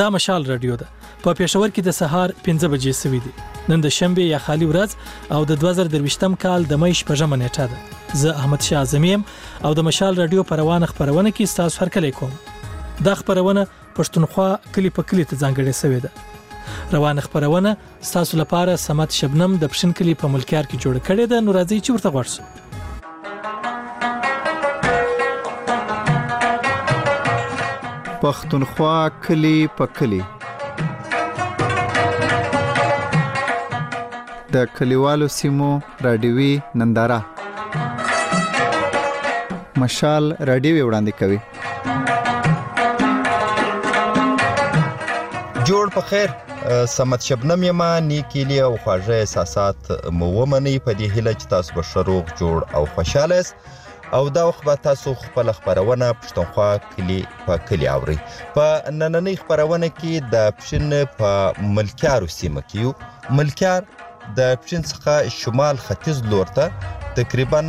دا مشال رادیو ده په پېښور کې د سهار 5 بجې سوي دي. نن د شنبه یا خالی ورځ او د 2023م کال د مې 8 نیټه ده. زه احمد شاه اعظمیم او د مشال رادیو پروانه خبرونه کې تاسو هرکلی کوم. دا خبرونه پښتونخوا کلی په کلی ته ځانګړې شوې ده. روانه خبرونه تاسو لپاره سمات شبنم د پښین کلی په ملکیار کې جوړ کړي ده. نو راځي چې ورته ورسو. پښتونخوا کلی په کلی د کلیوالو سیمو رادیوي ننداره مشال رادیو وړاندې کوي. جوړ په خیر سمت شبنم یما نیکیلی او خواږه احساسات مو ومني په دې هیله چې تاسو به شروع جوړ او خوشاله او دا وخت به تاسو خپل خبرونه پښتونخوا کلی په کلی اوري. په نننۍ خبرونه کې د پښین په ملکیار سیمه کې ملکیار د پښین څخه شمال ختیځ لور ته تقریبا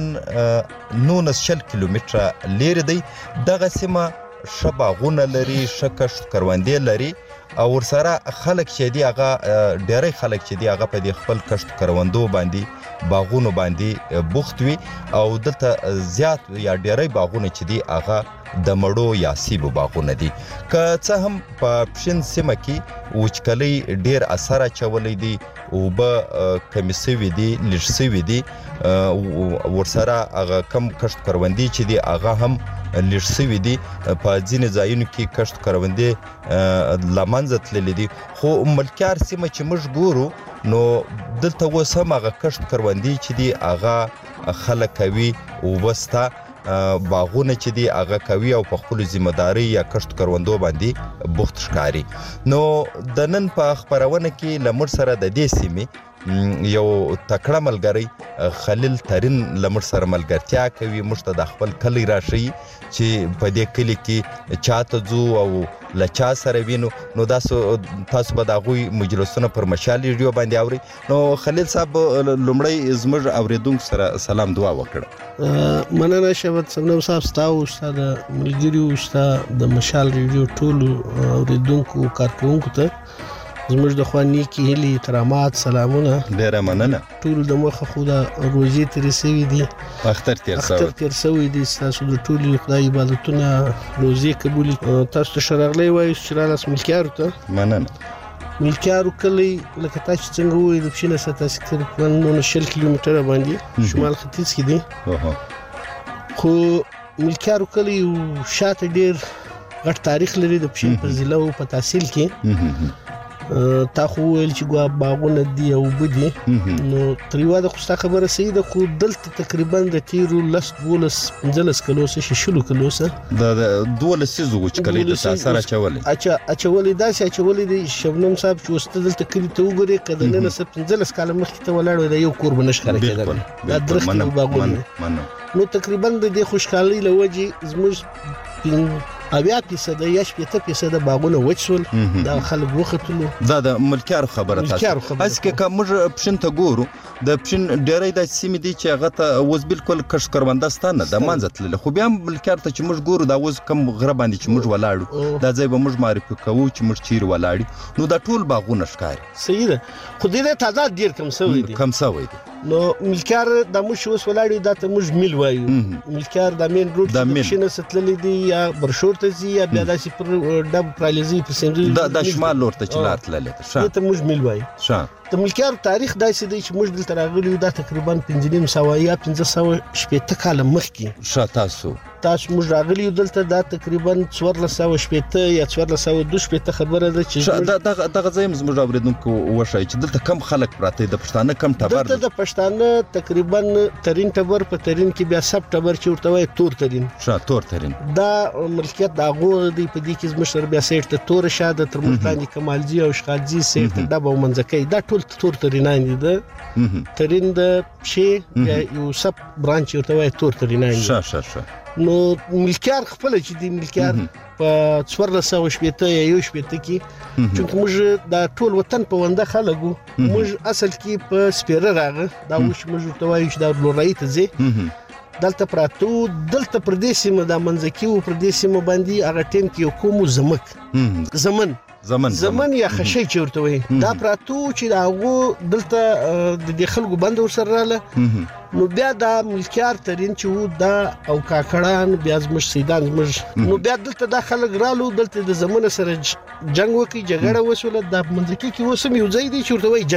19 کیلومتره لري دی. دغه سیمه شباغونه لري، شکشت کروندې لري او ورسره خلک چې دی هغه ډېری خلک چې دی هغه په دې خپل کشت کروندو باندې باغونو باندې بوخت وي او دلته زیات یا ډېری باغونه چې دی هغه د مړو یا سیبو باغونه دي. که څه هم په پښین سیمه کې وچکلۍ ډېر اثر اچولی دی، اوبه کمې سوي دي، لږ سوي دي، ورسره هغه کم کشت کروندې چې دی هغه هم لږ سوي دي. په ځینې ځایونو کې کشت کروندې له منځه تللي دي. خو ملکیار سیمه چې موږ ګورو نو دلته اوس هم هغه کشت کروندې چې دي هغه خلک کوي، اوبه سته، باغونه چې دي هغه کوي او په خپلو ذمهدارۍ یا کشت کروندو باندې بوخت ښکاري. نو د نن په خپرونه کې له موږ سره د دې سیمې یو تکړه ملګری خلیل ترین له موږ سره ملګرتیا کوي. موږ ته د خپل کلی راښیي چې په دې کلي کې چاته ځو او له چا سره وینو. نو تاسو به د هغوی مجلسونه پر مشال ریډیو باندې اورئ. نو خلیل صاحب لومړی زموږ اورېدونکو سره سلام دعا وکړه. مننه شبت سمنم صاحب، ستا او ستا د ملګریو ستا د مشال ریډیو ټولو اورېدونکو کارکوونکو ته زموږ د خوا نیکې هیلې، احترامات، سلامونه. ډېره مننه. ټول د مخه خو د روژې تېرې سوي دي، اختر تېر سوی دي. ستاسو د ټولې خدای عبادتونه روژې قبولي. تاسو ته ښه راغلی وایو چې رالاست ملکیارو ته. مننه. ملکیارو کلی لکه تا چې څنګه ووایي د پښین څخه تاسې تقریبا 19 کیلومتره باندې شمال ختیځ کې دی. خو ملکیارو کلی شاته ډېر غټ تاریخ لري د پښین په ضلع او په تحصیل کې. تا خو ویل چې ګوا باغونه دي او اوبه دي، نو تر یوه د خو ستا خبره صحیح ده. خو دلته تقریبا د تېرو 10 12 15 کلو څه 16 کلو څه د 12 سیزو وچکلۍ د اثر اچولې داسې اچولې دي شبنم صاحب چې اوس ته دلته کلي ته وګورې که د نن څه 15 کاله مخکې ته ولاړ وای دا یو کور به نه ښکاره کېدل. دا درختې او باغونه. نو تقریبا د دې خوشحالۍ له وجې زموږ 80% یا 80% باغونه وچ شول. دا خلک وختلو. دا د ملکیار خبره تاسو هسې که موږ پښین ته ګورو د پښین ډېری داسې سیمې دي چې هغه ته اوس بالکل کښت کرونده سته نه، د منځه تللې. خو بیا هم ملکیار ته چې موږ ګورو دا اوس کم غره باندې چې موږ ولاړو دا ځای به موږ معرفي کوو چې موږ چیرې ولاړ نو دا ټول باغونه ښکاري. صحیح ده. خو دې تعداد ډېر کم سوی دی. نو ملکیار د موږ اوس ولاړو دا ته موږ میل وایو. ملکیار د مین روډ د پښین څخه تللی دی یا برشور ته ځي یا بیا داسې پر ډب پرالېزي په سندري د شمال لور ته چې لار تللی ده. دې ته موږ میل وایو. د ملکیار تاریخ داسې دی چې موږ دلته راغلي یو دا تقریبا 500 یا 1560 کاله مخکې. تاسو موږ راغلي یو دلته دا تقریبا 1460 یا 1462 خبره ده چې دغه ځای زموږ اورېدونکو وښایي چې دلته کم خلک پراته د پښتانه کم ټبر دلته د پښتانه تقریبا ترین ټبر په ترین کې بیا سب ټبر چې ورته وایي تور ترین. تور ترین دا ملکیت د هغو دی. په دې کې زموږ سره بیا سیټ ته تور شاده تر موږ باندې کمالجي او اشغالجي سیټ ته ډب او منځکۍ دا ټول تور ترینان دي. د ترین د پښې بیا یو سب برانچ ورته وایي تور ترینان دي. نو ملکیار خپل چې دی ملکیار په 1460 یا 18 کې چې موږ د ټول وطن په ونده خلکو موږ اصل کې په سپیره راغه دا وش موږ ته وایو چې دا لورای ته زی دلته پراتو دلته پردیسي مده منځکی او پردیسي مباندي هغه ټیم کې کوم زمن زمن یا خشي چې ورته وي دا پراتو چې هغه دلته د خلکو بند ورسره رااله نو بیا دا ملکیار ترين چې وو دا او کاکړان بیا زموږ سیدان زموږ نو بیا دلته د خلک رالو دلته د زمونه سره جنگ وکي جګړه وسوله د منځکي کې وسم یو ځای دی چې ورته وي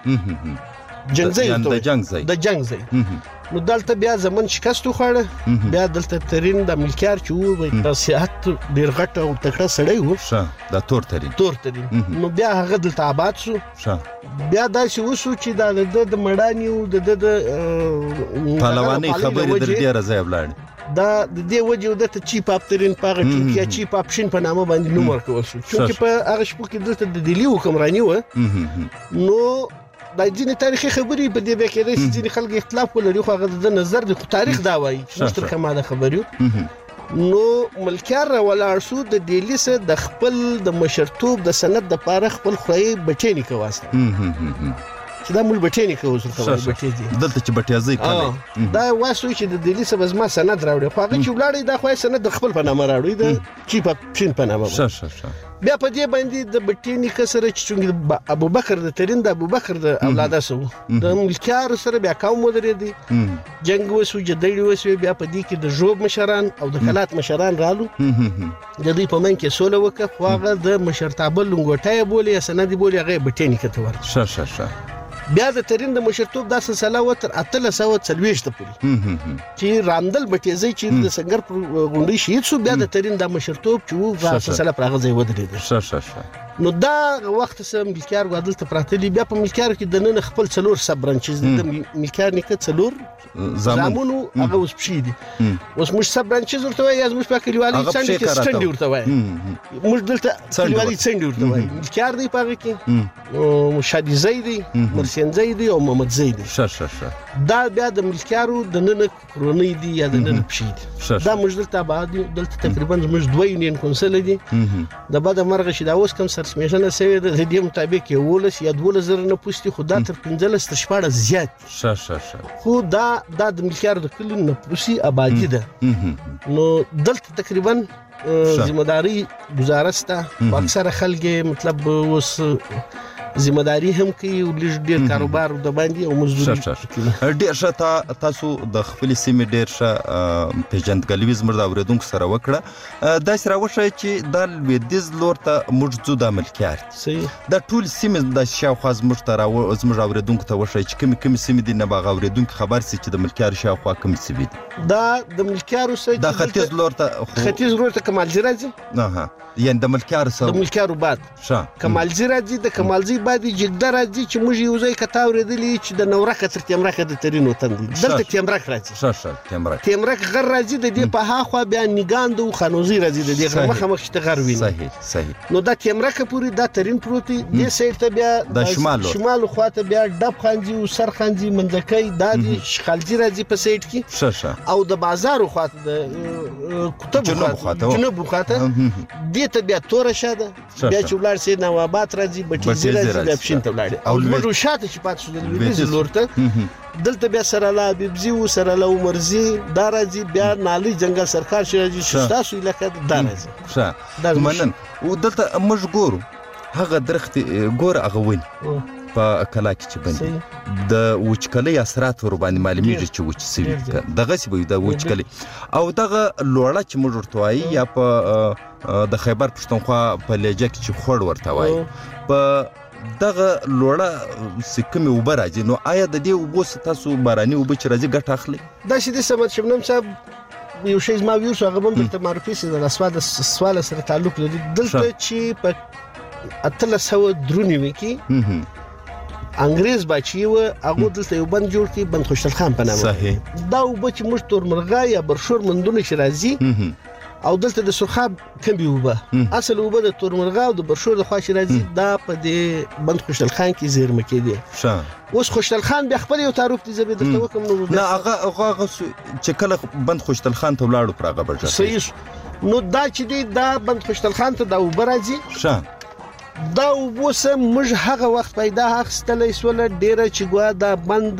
جنگزي د جنگ ځای نو دلته بیا زمون شکست وخوړه بیا دلته ترين د ملکیار چې وو د سیاحت ډیر غټ او تکړه سړی وو د تور ترين نو بیا هغه دلته آباد شو بیا دا چې وسو چې د مړانی او د پهلواني خبرې در ډیره ځای ولاړ دا د دې وجه د چیپ اپ ترين پاغه ټوکیا چیپ اپشن په نامه باندې نوم ورکول شو چې په هغه شپه کې دلته د دلی حکمرانی و نو د ځینې تاریخي خبرې په دې کې د ځینې خلک اختلاف ولري خو هغه د نظر د تاریخ دا وایي چې تر کومه د خبرو نو ملکیار ولاړ شو د دلی سره د خپل د مشرتوب د سند د پاره خپل خوې بچی نه کواسته چې دا مول بټی نه کوي څه بټی دي دلته چې بټی ځای کړي دا واسو چې د دلی سره زما سند راوړي خو هغه چې ولاړی دا خو سند د خپل په نامه راوړي د چیپ اپشن په نامه بیا په دې باندې د بټی نه کسره چې ابو بکر د ترين د ابو بکر د اولاده سو د ملکیار سره بیا قوم ودرې دي جنگ وسو جدړي وسو بیا په دې کې د جوب مشران او د کلات مشران رالو د دې په من کې سوله وکړه خو هغه د مشرتابه لنګوټای بولي سند بولي هغه بټی نه کته ورته بیا د ترين د مشرتوب د سلسله وتر 1340 ته پوري چې راندل بټیزي چې د سنگر غونډي شهید شو بیا د ترين د مشرتوب چې د سلسله پرغه ځای ودرېد نو دا وخت سم ملکیار غادل ته پراتلی بیا په ملکیار کې د نن خپل څلور سب برانچز د ملکیار نه کې څلور زامنو هغه اوس پشي دي اوس مش سب برانچز ورته وایي از مش په کلیوالي څنګه کې سټنډ ورته وایي مش دلته کلیوالي څنګه ورته وایي ملکیار دی پاره کې او شادي زیدی مرسین زیدی او محمد زیدی دا بیا د ملکیارو د نن کرونی دی یا د نن پشي دي دا مش دلته بعد دلته تقریبا مش دوه یونین کونسل دي د بعد مرغه شي دا اوس کم سرسمیشنه سوي د دې مطابق یو ولس یا 2000 نه پوښتي خو دا تر 15 تر 14 زیات خو دا د ملکیار د کلو نه پوښي آبادی ده نو دلته تقریبا ذمہداری گزارسته اکثر خلک مطلب اوس ذمہداری هم کوي او ډیر کاروبار د باندې او مزدوري ډیر شته تاسو د خپل سیمې ډیر شه پیژندګلوي زموږ د اوریدونکو سره وکړه دا سره وشي چې د لویدیز لور ته موجود ملکیار صحیح د ټول سیمې د شاوخوا زموږ ته زموږ اوریدونکو ته وشي چې کوم سیمې د نباغ اوریدونکو خبر سي چې د ملکیار شاوخوا کوم سیمې دي دا د ملکیار سره د ختیځ لور ته کمالجی راځي یعنی د ملکیار سره د ملکیار بعد کمالجی راځي د کمالجی بعد جګدر راځي چې موږ یو ځای کتاو ردلې چې د نورکه تر تیمرکه د ترين وطن دي دلته تیمرک راځي تیمرک غر راځي د دې په هاخوا بیا نیګاند او خانوزي راځي د دې مخه مخ چې غر ویني صحیح نو دا تیمرک پوری دا ترين پروتي د سیټ ته بیا د شمال خواته بیا ډب خانجي او سر خانجي منځکۍ د شخالجي راځي په سیټ کې او د بازار خواته د کتب جنوب خواته دې ته بیا تور شاده بیا چې ولار سي نوابات راځي بټي راځي پښین ته ولاړ او موږ شاته چې پات شو د لویدیز لورته دلته بیا سره لا بيبزي او سره لا عمرزي دا راځي بیا نالي جنگل سرکار شي راځي تاسو علاقې دا راځي دا منن او دلته موږ ګورو هغه درخت ګور هغه وین په کلا کې چې باندې د وچکلي اثرات ور باندې معلومیږي چې وچ سوي دغه سی وي د وچکلي او دغه لوړه چې موږ ورته وایي یا په د خیبر پښتونخوا په لهجه کې چې خور ورته وایي په دغه لوړه سکمه وبر راځي نو آیا د دې وبوس تاسو باراني وب چې راځي ګټ اخلي دا چې د سمت شبنم صاحب یو شی ما ویو هغه هم د معرفي سره د سوال سره تعلق لري دلته چې په 1393 کې انګريز بچي و هغه دلته یو بند جوړ کړي بند خوشحال خان په نامه صحیح دا وبچ مش تور مرغا یا برشور مندونه چې راځي او دلته د سرخاب کمبي وبه اصل وبه د تور مرغا او د برشور د خواش راځي دا په دې بند خوشحال خان کې زیرمه کېدی اوس خوشحال خان بیا خپل یو تعارف دي زبې درته وکم نو نه هغه چې کله بند خوشحال خان ته ولاړو پرغه برجه صحیح نو دا چې دی دا بند خوشحال خان ته دا وبراځي دا وبوسه موږ هغه وخت پیدا اخستلې سول ډیره چې ګوا دا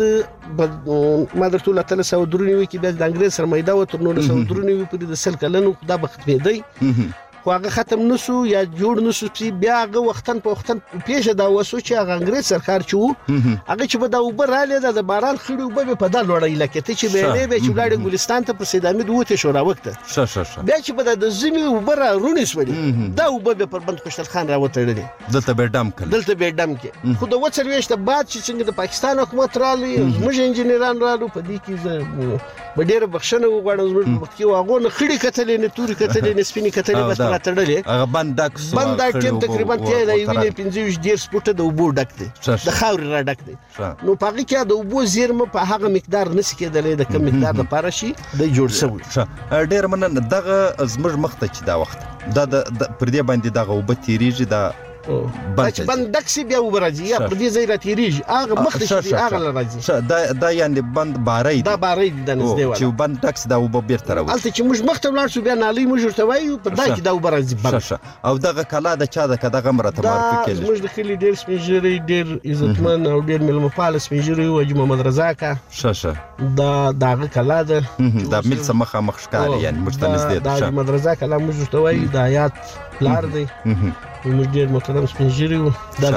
بند ما درته له 1393 کې د انګريز سره میدا و تر 1993 پورې د سل کلنو دا بخت پیدای خو هغه ختم نسو یا جوړ نسو چې بیا هغه وختن په وختن پیښه دا وسو چې هغه انګريز سرکار چې هغه چې به دا اوبه رااله د باران خړې اوبه په دال وړی لکه ته چې به نه به چې ولاړ ګلستان ته په سید حمید وته شو را وخت بیا چې به د زمي اوبه را رونی سولې دا اوبه پر بند خوشتل خان را وتړلې دلته به ډم کې خو د وڅرويشته بعد چې څنګه د پاکستان حکومت رالي موږ انجنیران رالو په دې کې به ډېر بخښنه وغواړم زموږ وخت کې واغو نه خړې کتلې نه توري کتلې نه سپینې کتلې بس را تړلې هغه بند ټیم تقریبا ته د وینې 15 ډیر سپوټه د اوبو ډک دي د خاورې را ډک دي نو پاګه کې د اوبو زیرمه په هغه مقدار نس کېدلې د کم مقدار لپاره شي د جوړ شوی ډیر مننه دغه زموږ مخته چې دا وخت دا پر دې باندې دغه وب تیریږي دا بند دکسي بیا وبرځي یا پر دې ځای را تیریږي هغه مخ شي هغه راځي دا یعنی بند باري دا باري د نږدې ولا چې بند دکس دا وب بیرته راوځي البته چې موږ مخ ته ولاړ شو بیا نالي موږ ورته وایو په دای کې دا وبرځي بند او دغه کلا د چا د کداغه مرته مارکه کې موږ د خلي ډیر سپینجری ډیر عزتمن او ډیر ملمفال سپینجری او محمد رضا کا دا دغه کلا د دا مل سمخه مخشکاري یعنی مشتنز دي دا محمد رضا کلا موږ ورته وایو د آیات لار دی موږ ډیر محترم سپینجری و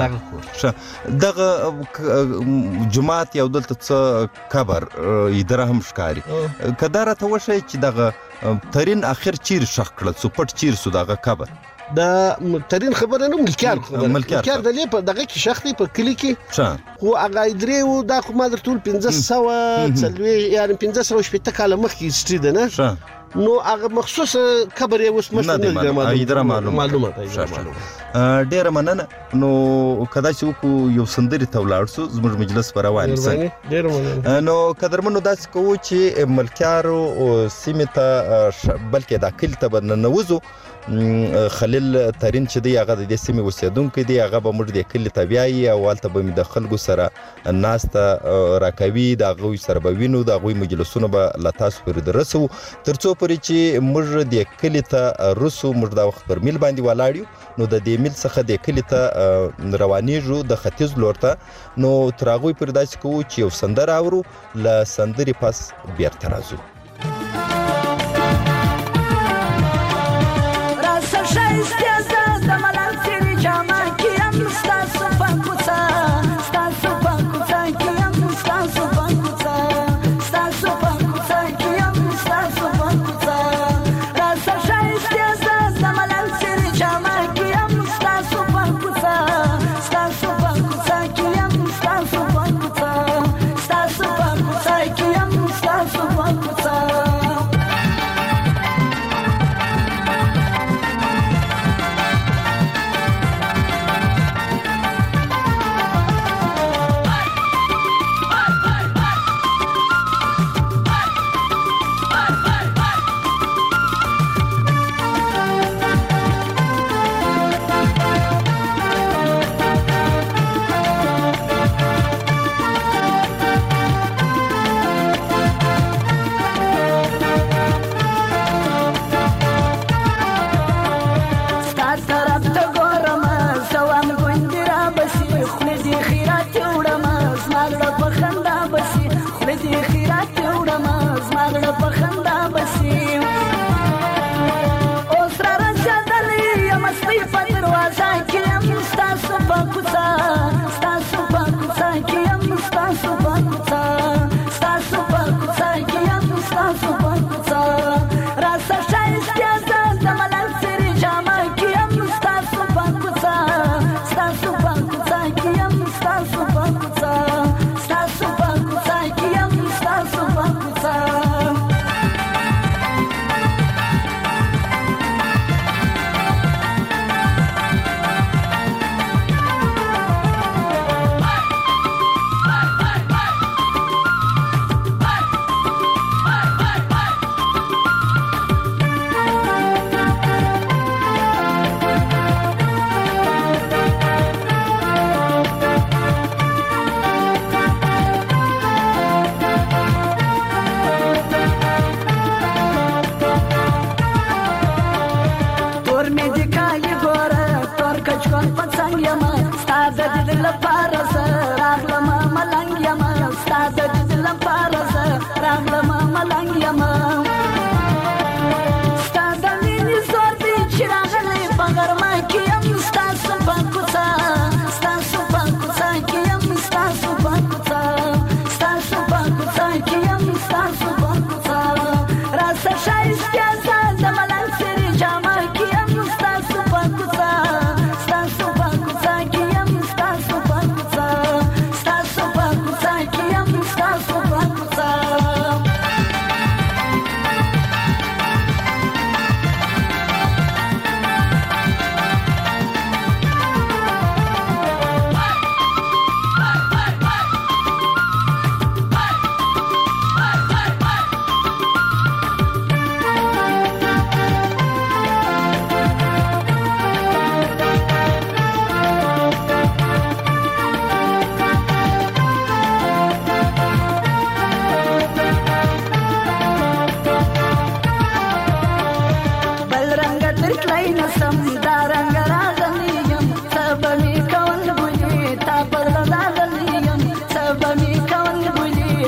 دغه جماعت یو دلته څه قبر اداره هم ښکاری کداره ته وشي چې دغه ترين اخر چیر شخ کړل سو پټ چیر سو دغه قبر دا ترين خبره نه ملکیار د لې په دغه کې شخصي په کلی کې خو هغه درې و دا خو ما درتول 1500 څلوي یعنی 1500 کال مخکې ستری ده نه نو هغه مخصوص خبر یې اوس مستند معلومه ډیر مننه نو کدا چې یو سندري ته ولاړ سو زموږ مجلس پر روان سي ډیر مننه نو قدرمنو داس کو چې ملکیارو سیمه ته بلکې دا کل ته بننوزو خلیل ترين چې دی هغه د سیمه وسیدونکو دی هغه به موږ د کلی طبيعي او والته به د خلکو سره ناس ته راکوي د غوي سره به وینو د غوي مجلسونه به لتاس پر درسو ترڅو پرې چې موږ د کلی ته رسو موږ د وخت پر میل باندې ولاړیو نو د دې میل څخه د کلی ته روانېږو د ختیځ لورته نو تراغوي پر داسې کو چې یو سندر اورو ل سندري پاس بیرته راځو Stop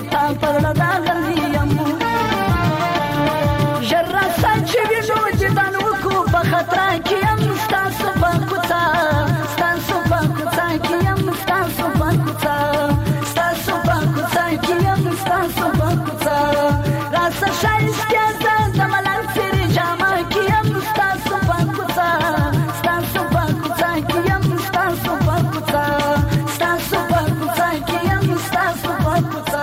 تا پرړه راغلی یم ژر راسه چې وینو جدان وکړو په خطره کې یم ستاسو په کوڅه ستاسو په کوڅه کې یم ستاسو په کوڅه ستاسو په کوڅه کې یم ستاسو په کوڅه راسه ښایسته زه د ملنګ څېرې جامه کې یم ستاسو په کوڅه ستاسو په کوڅه کې یم ستاسو په کوڅه ستاسو په کوڅه کې یم ستاسو په کوڅه.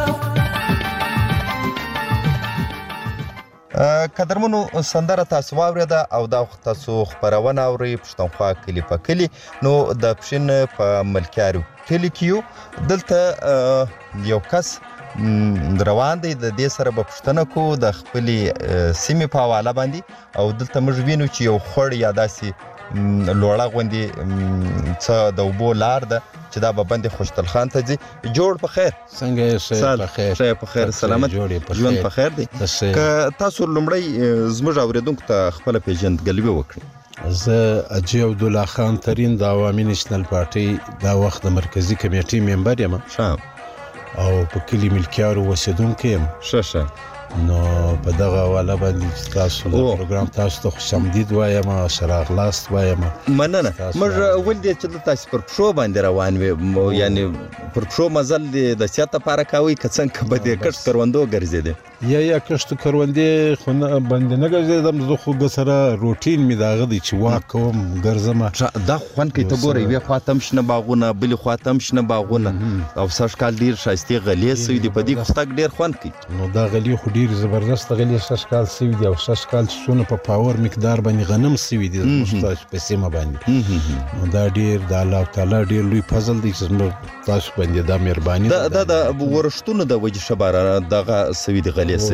قدرمنو سندره تاسو واورېده او دا تاسو خپرونه اورئ پښتونخوا کلي په کلي. نو د پښین په ملکیارو کلي کې یو دلته یو کس روان دی د دې سره به پوښتنه کوو د خپلې سیمې په حواله باندې او دلته موږ وینو چې یو خړ یا داسې لوړه غوندې څه د اوبو لار ده چې دا به بند خوشتل خان ته ځي. جوړ په خیر څنګه یې ښه په خیر سلامت ژوند په خیر دی. که تاسو لومړی زموږ اورېدونکو ته خپله پیژندګلوي وکړئ. زه اجي عبدالله خان ترین د عوامي نیشنل پارټۍ دا وخت د مرکزي کمیټې ممبر یم او په کلي ملکیارو اوسېدونکی یم. ښه نو په دغه حواله باندې تاسو د پروګرام تاسو ته خوش آمدید وایم ښه راغلاست وایم. مننه. موږ ولې چې تاسو پر پښو باندې روان وي یعنی پر پښو مزل د صحت لپاره کوئ که څنګه به د کښت کروندو ګرځېدې؟ یا کښت کروندې خو باندې نه ګرځېدم زه خو سره روټین مې د هغه دی چې واک کوم ګرځم. دا خوند کوي ته ګوره یوې خوا ته هم شنه باغونه بلې خوا ته هم شنه باغونه او سږ کال ډېر ښایستې غلې سوي دي په دې کې خو تګ ډېر خوند کوي. نو دا غلې خو ډېر زبردست غلې سږ کال سوي دي او سږ کال چې څونه په پاور مقدار باندې غنم سوي دي زموږ تاسو په سیمه باندې. نو دا ډېر د الله تعالی ډېر لوی فضل دی چې زموږ تاسو باندې دا مهرباني دا د ورښتونو د وجې ښه باره دغه سوي دي غلې سوي.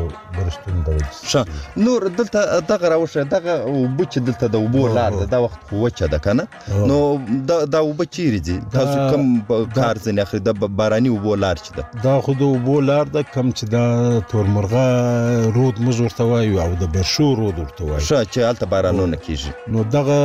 نور دلته دغه راوښه دغه اوبه چې دلته د اوبو لار ده دا وخت خو وچه ده که نه؟ نو دا اوبه چیرې ځي؟ تاسو کوم کار ځینې اخلي د باراني اوبو لار چې ده؟ دا خو د اوبو لار ده کوم چې دا تورمرغه رود موږ ورته وایو او د برشو رود ورته وایو. ښه چې هلته بارانونه کېږي. نو دغه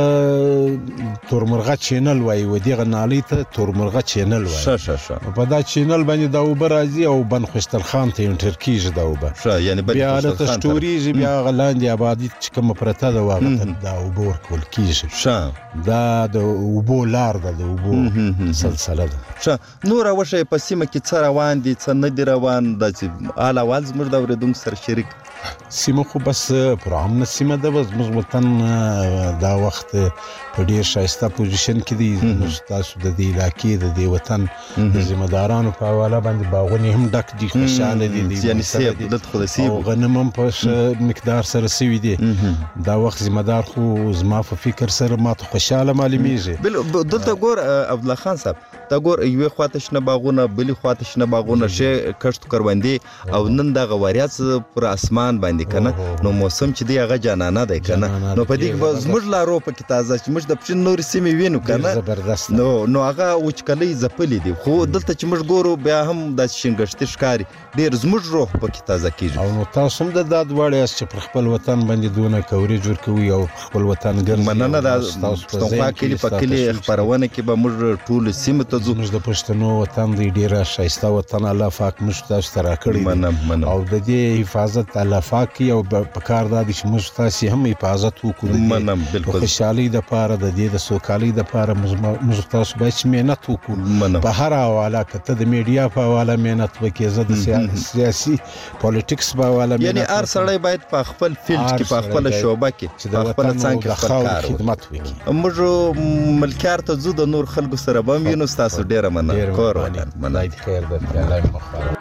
تورمرغه چینل وایي و دغه نالۍ ته تورمرغه چینل وایي. ښه په دا چینل باندې دا اوبه راځي او بند خوشتل خان ته انټر کېږي دا اوبه. یعنی بیا هلته شټورېږي بیا هغه لاندې آبادي چې کومه پرته ده هغه ته دا اوبه ورکول کېږي. دا د اوبو لار ده د اوبو سلسله ده. ښه نور راوښیه په سیمه کې څه روان دي څه نه دي روان داسې حال احوال زموږ د اورېدونکو سره شریک. سیمه خو بس پرامنه سیمه ده بس زموږ وطن دا وخت په ډېر ښایسته پوزیشن کې دی. زموږ تاسو د دې علاقې د دې وطن د ذمهدارانو په حواله باندې باغونه هم ډک دي خوشحاله دي یعنی سیب دلته خو د سیب او غنم هم په مقدار سره سوي دي. دا وخت ذمهدار خو زما په فکر سره ماته خوشحاله معلومیږي. دلته ګور عبدالله خان صاحب دا ګور یوې خواته شنه باغونه بلې خواته شنه باغونه ښې کښت کروندې او نن دغه وریځ پر اسمان باندې که نه نو موسم چې دی هغه جانانه دی که نه نو په دې کې به زموږ لارو پکې تازه چې موږ د پښین نورې سیمې وینو که نه نو هغه وچکلۍ ځپلې دي خو دلته چې موږ ګورو بیا هم داسې شینګښتي ښکاري ډېر زموږ روح پکې تازه کېږي. او نو تاسو هم د دا دواړه یاست چې پر خپل وطن باندې دونه کوریج ورکوي او پر خپل وطن ګرځي. مننه د پښتونخوا کلي په کلي خپرونه کې به موږ ټولو سیمو ته ځو. موږ د پښتنو وطن دی ډېره ښایسته وطن الله پاک موږ تاسو ته راکړی او د دې حفاظت الله پاک کوي او په کار دا دی چې موږ تاسې هم حفاظت وکړو د خوشحالۍ دپاره د دې د سوکالۍ دپاره موږ تاسو باید چې محنت وکړو په هره حواله که ته د میډیا په حواله محنت وکړې زه د سیاسي پالیټکس په حواله یعنی هر سړی باید په خپل فیلډ کې په خپله شعبه کې په خپله څانګه کې خپل کار خدمت وکړي. موږ ملکیار ته ځو د نور خلکو سره به هم وینو ستاسو ډېره مننه کور وطن مننه خیر ده الله مخاره.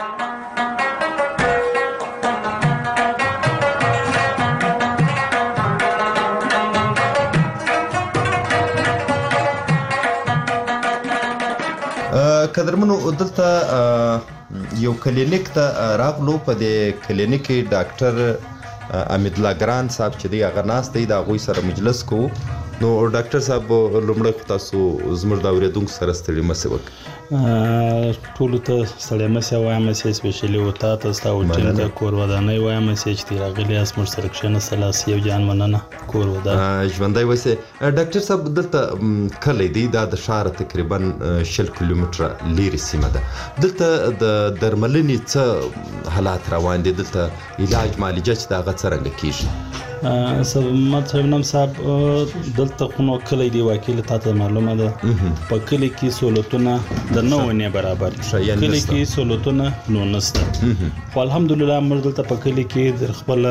قدرمنو دلته یو کلینیک ته راغلو په دې کلینیک کې ډاکټر امید الله ګران صاحب چې دی هغه ناست دی د هغوی سره مجلس کوو. نو ډاکټر صاحب لومړی خو تاسو زموږ د اورېدونکو سره ستړي مه شئ وکړئ. ټولو ته ستړي مشه وایم چې سپیشلی وتا ته تاسو ټیم ته کور ودانۍ وایم چې راغلی اس مر سره کښنه سلاس یو جان مننه کور ودا ژوندۍ وسه ډاکټر صاحب دلته کله دی دا د شهر تقریبا 6 کیلومتره لیري سیمه ده دلته د درملنې څه حالات روان دي دلته علاج معالجه چې دا غ څرنګه کیږي سمات شبنم صاحب دلته خو کلی دی وکیل ته معلومه ده په کلی کې سہولتونه د نو نه برابر کلی کې سہولتونه نو نسته خو الحمدلله موږ دلته په کلی کې در خپل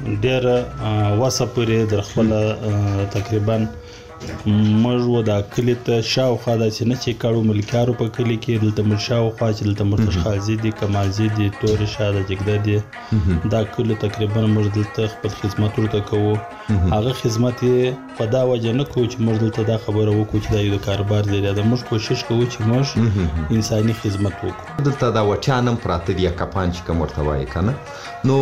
ډېر واسه پورې در خپل تقریبا موږ ودا کلی ته شاوخوا د سینې چې کارو ملکارو په کلی کې دلته مرشاوخوا چې دلته مرتخازي دي کمالزي دي تور شاده جګده دي دا کلی تقریبا موږ دلته خپل خدمت ورته کوو هغه خدمت په دا وجه نه کوو چې موږ دلته دا خبره وکړو چې دا یو کاروبار دی دا موږ کوشش کوو چې موږ انساني خدمت وکړو دلته دا وټیانم پراته دي کپان چې کوم ورته وایي کنه نو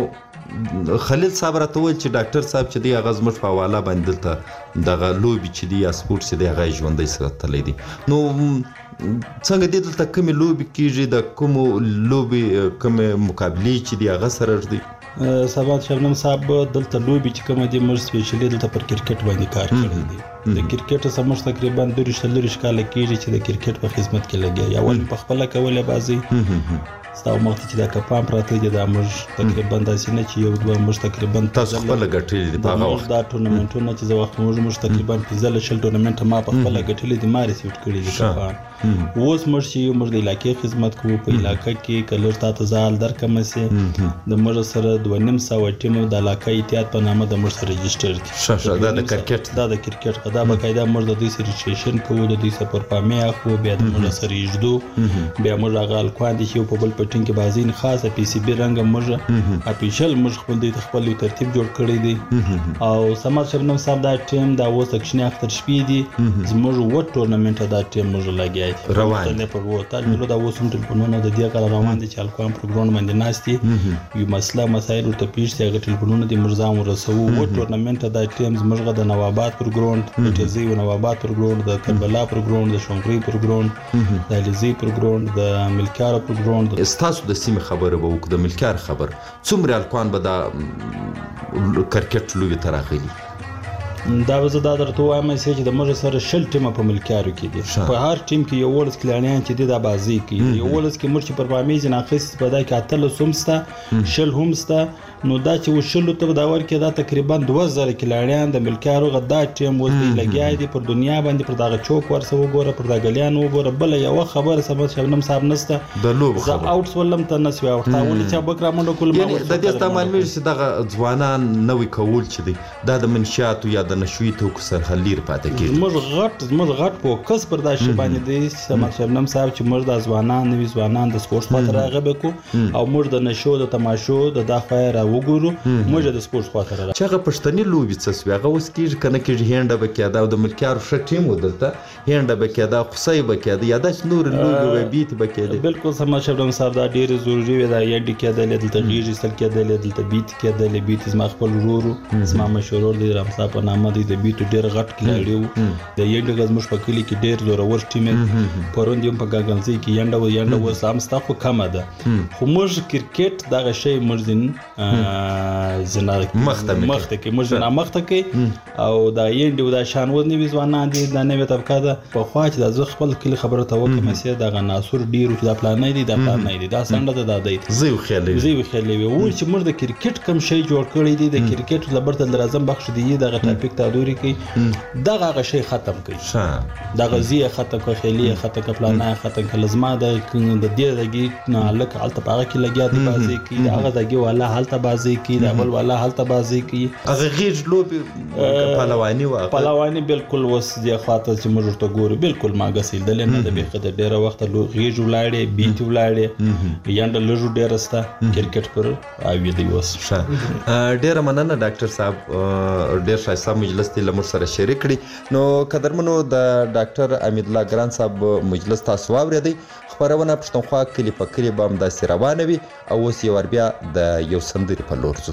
خلیل صاحب راته وویل چې ډاکټر صاحب چې دی هغه زموږ په حواله باندې دلته دغه لوبې چې دي یا سپورټ چې دی هغه ژوندی سره تللی دي نو څنګه دی دلته کومې لوبې کېږي د کومو لوبې کومې مقابلې چې دي هغه سره دی سبات شبنم صاحب دلته لوبې چې کومه دي موږ سپیشلی دلته پر کرکټ باندې کار کړی دی د کرکټ سمش تقریبا 2 کال کېږي چې د کرکټ په خدمت کې لګیا یا ول په خپل کوله بازي ستاسو مخ ته دا کپان پراته دي دا موږ تقریبا داسې نه چې یو دوه موږ تقریبا تاسو خپل ګټلې دي په هغه وخت دا ټورنمنټونه چې زه وخت موږ تقریبا 15 ټورنمنټ ما په خپل ګټلې دي ما ریسیوټ کړی دي کپان اوس موږ چې موږ د علاقې خدمت کوو په علاقې کې کلر تاسو ځال درکم سي د موږ سره 2.5 ټیم د علاقې اتحاد په نامه د موږ سره ريجستره دي دا د کرکټ دا بقاعده موږ د دې سره ريجستریشن کوو د دې سره پرپامه اخو بیا د موږ سره یجدو بیا موږ غال کواندي چې په بل پټین کې بازین خاصه پی سی بي رنګ موږ اپیشل موږ خپل د خپل ترتیب جوړ کړی دی او سمات شبنم صاحب دا ټیم دا اوس اکشن اختر شپې دي زموږ و ټورنمنټ دا ټیم موږ لګیا دي روان نه په وته نو دا اوس هم ټلیفونونه د دې کار روان دي چې الکوام پروګرام باندې ناشتي یو مسله مسایل او تپیش ته هغه ټلیفونونه د مرزام ورسو و ټورنمنټ دا ټیم زموږ د نوابات پروګرام د تزي نوابات پروګرام د کربلا پروګرام د شونګري پروګرام د لزي پروګرام د ملکار پروګرام استاسو د سیمه خبره به وکړه د ملکیار خبر څومره الکوان به دا کرکټ لوبې ته راغلي دا زه دا درته وایم چې د موږ سره شل ټیمه په ملکیارو کې دي په هر ټیم کې یو ولس کلانیان چې د بازي کوي یو ولس کې موږ په پرپامیز ناقص په دا کې اتل سومسته شل همسته نو دا چې وشلو ته دا ورکه دا تقریبا 2000 کلانیان د ملکیارو غدا ټیم وځي لګیای دي پر دنیا باندې پر دغه چوک ورسو وګوره پر دغه غلیان وګوره بل یو خبر سبب شبنم صاحب نسته د لوب خبر زه اوټس ولم ته نسوي او ولې چې بکرا منډه کول ما د دې استعمال مې چې دغه ځوانان نوې کول چې دي دا د منشات یا د نشوي توکو سره خلیر پاتې کیږي موږ غټ فوکس پر دا شی باندې دی سمات شبنم صاحب چې موږ د ځوانان نوې ځوانان د سپورت خاطر راغبه کو او موږ د نشو د تماشو د داخله را وګورو موږ د سپورت خاطر راغبه چې هغه پښتني لوبي څه سوي هغه اوس کېږي کنه کېږي هنده به کېدا د ملکیار ش ټیم ودلته هنده به کېدا خصي به کېدا یا د نور لوبي به بیت به کېدا بالکل سمات شبنم صاحب دا ډیر ضروری وي دا یډ کېدا دلته غیږي سل کېدا دلته بیت کېدا بیت زما خپل ورورو زما مشورور دی رمسا په نامه دی د بیت ډیر غټ کلاړیو د یډ غزمش په کلی کې ډیر زورور ټیم پروند یم په ګاګنځي کې ینده و سلام ستاسو کم ده خو موږ کرکټ دغه شی مرزین زنا مخته کې موږ نه مخته کې او دا یډ دا شان و نه وزوانان دي دا نه طبقه ده په خوا چې د زغ خپل کلی خبره ته وکم سي دغه ناصر ډیر چې دا پلان نه دي دا پلان نه دي دا څنګه ده دی زیو خېلې و چې موږ د کرکټ کم شی جوړ کړی دی د کرکټ لبرته لازم بخښ دی دغه ټاپک ته دوري کې دغه شی ختم کړي دغه زیه ختم کړي خېلې ختم کړي پلان ختم کړي لازم د دې دغه نه لک حالت پاره کې لګیا دی بازي کې هغه دغه والا حالت بازي کې د اول والا حالت بازي کې هغه غیج لوبي پهلوانی بالکل وس دی خاطر چې موږ ته ګورو بالکل ما غسیل دل نه د بیخه د ډیره وخت غیج ولاړې بیت ولاړې یاند لږ ډیره ستا کرکټ پر اوی دی وس ډیره مننه ډاکټر صاحب ډیر ښایسته مجلس ته لمر سره شریک کړي نو قدرمنو د ډاکټر امید الله ګران صاحب مجلس تاسو واوریدئ خبرونه پښتونخوا کلی په کلی به همداسې روانه وي او اوس یو بیا د یو سندرې په لور ځو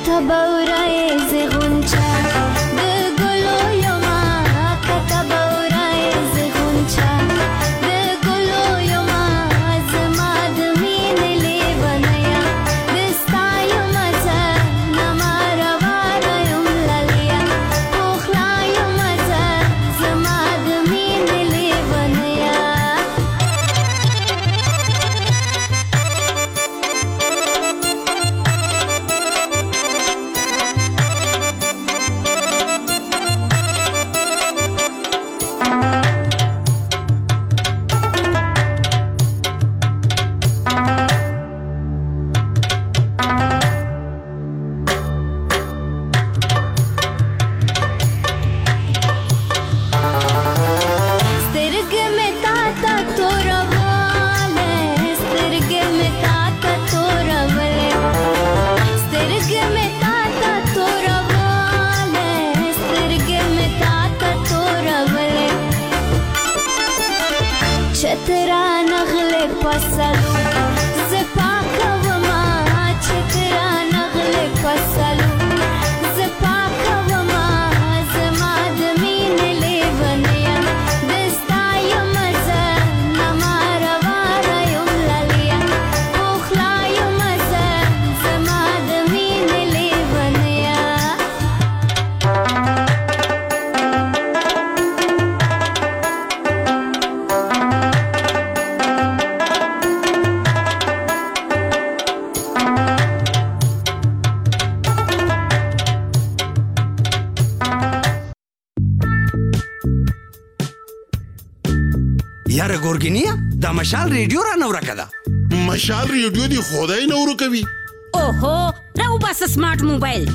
یاره ګورګینیا دا مشال ریډیو را نو راکده مشال ریډیو دی خدای نو ورکوي اوهو راو بس سمارټ موبایل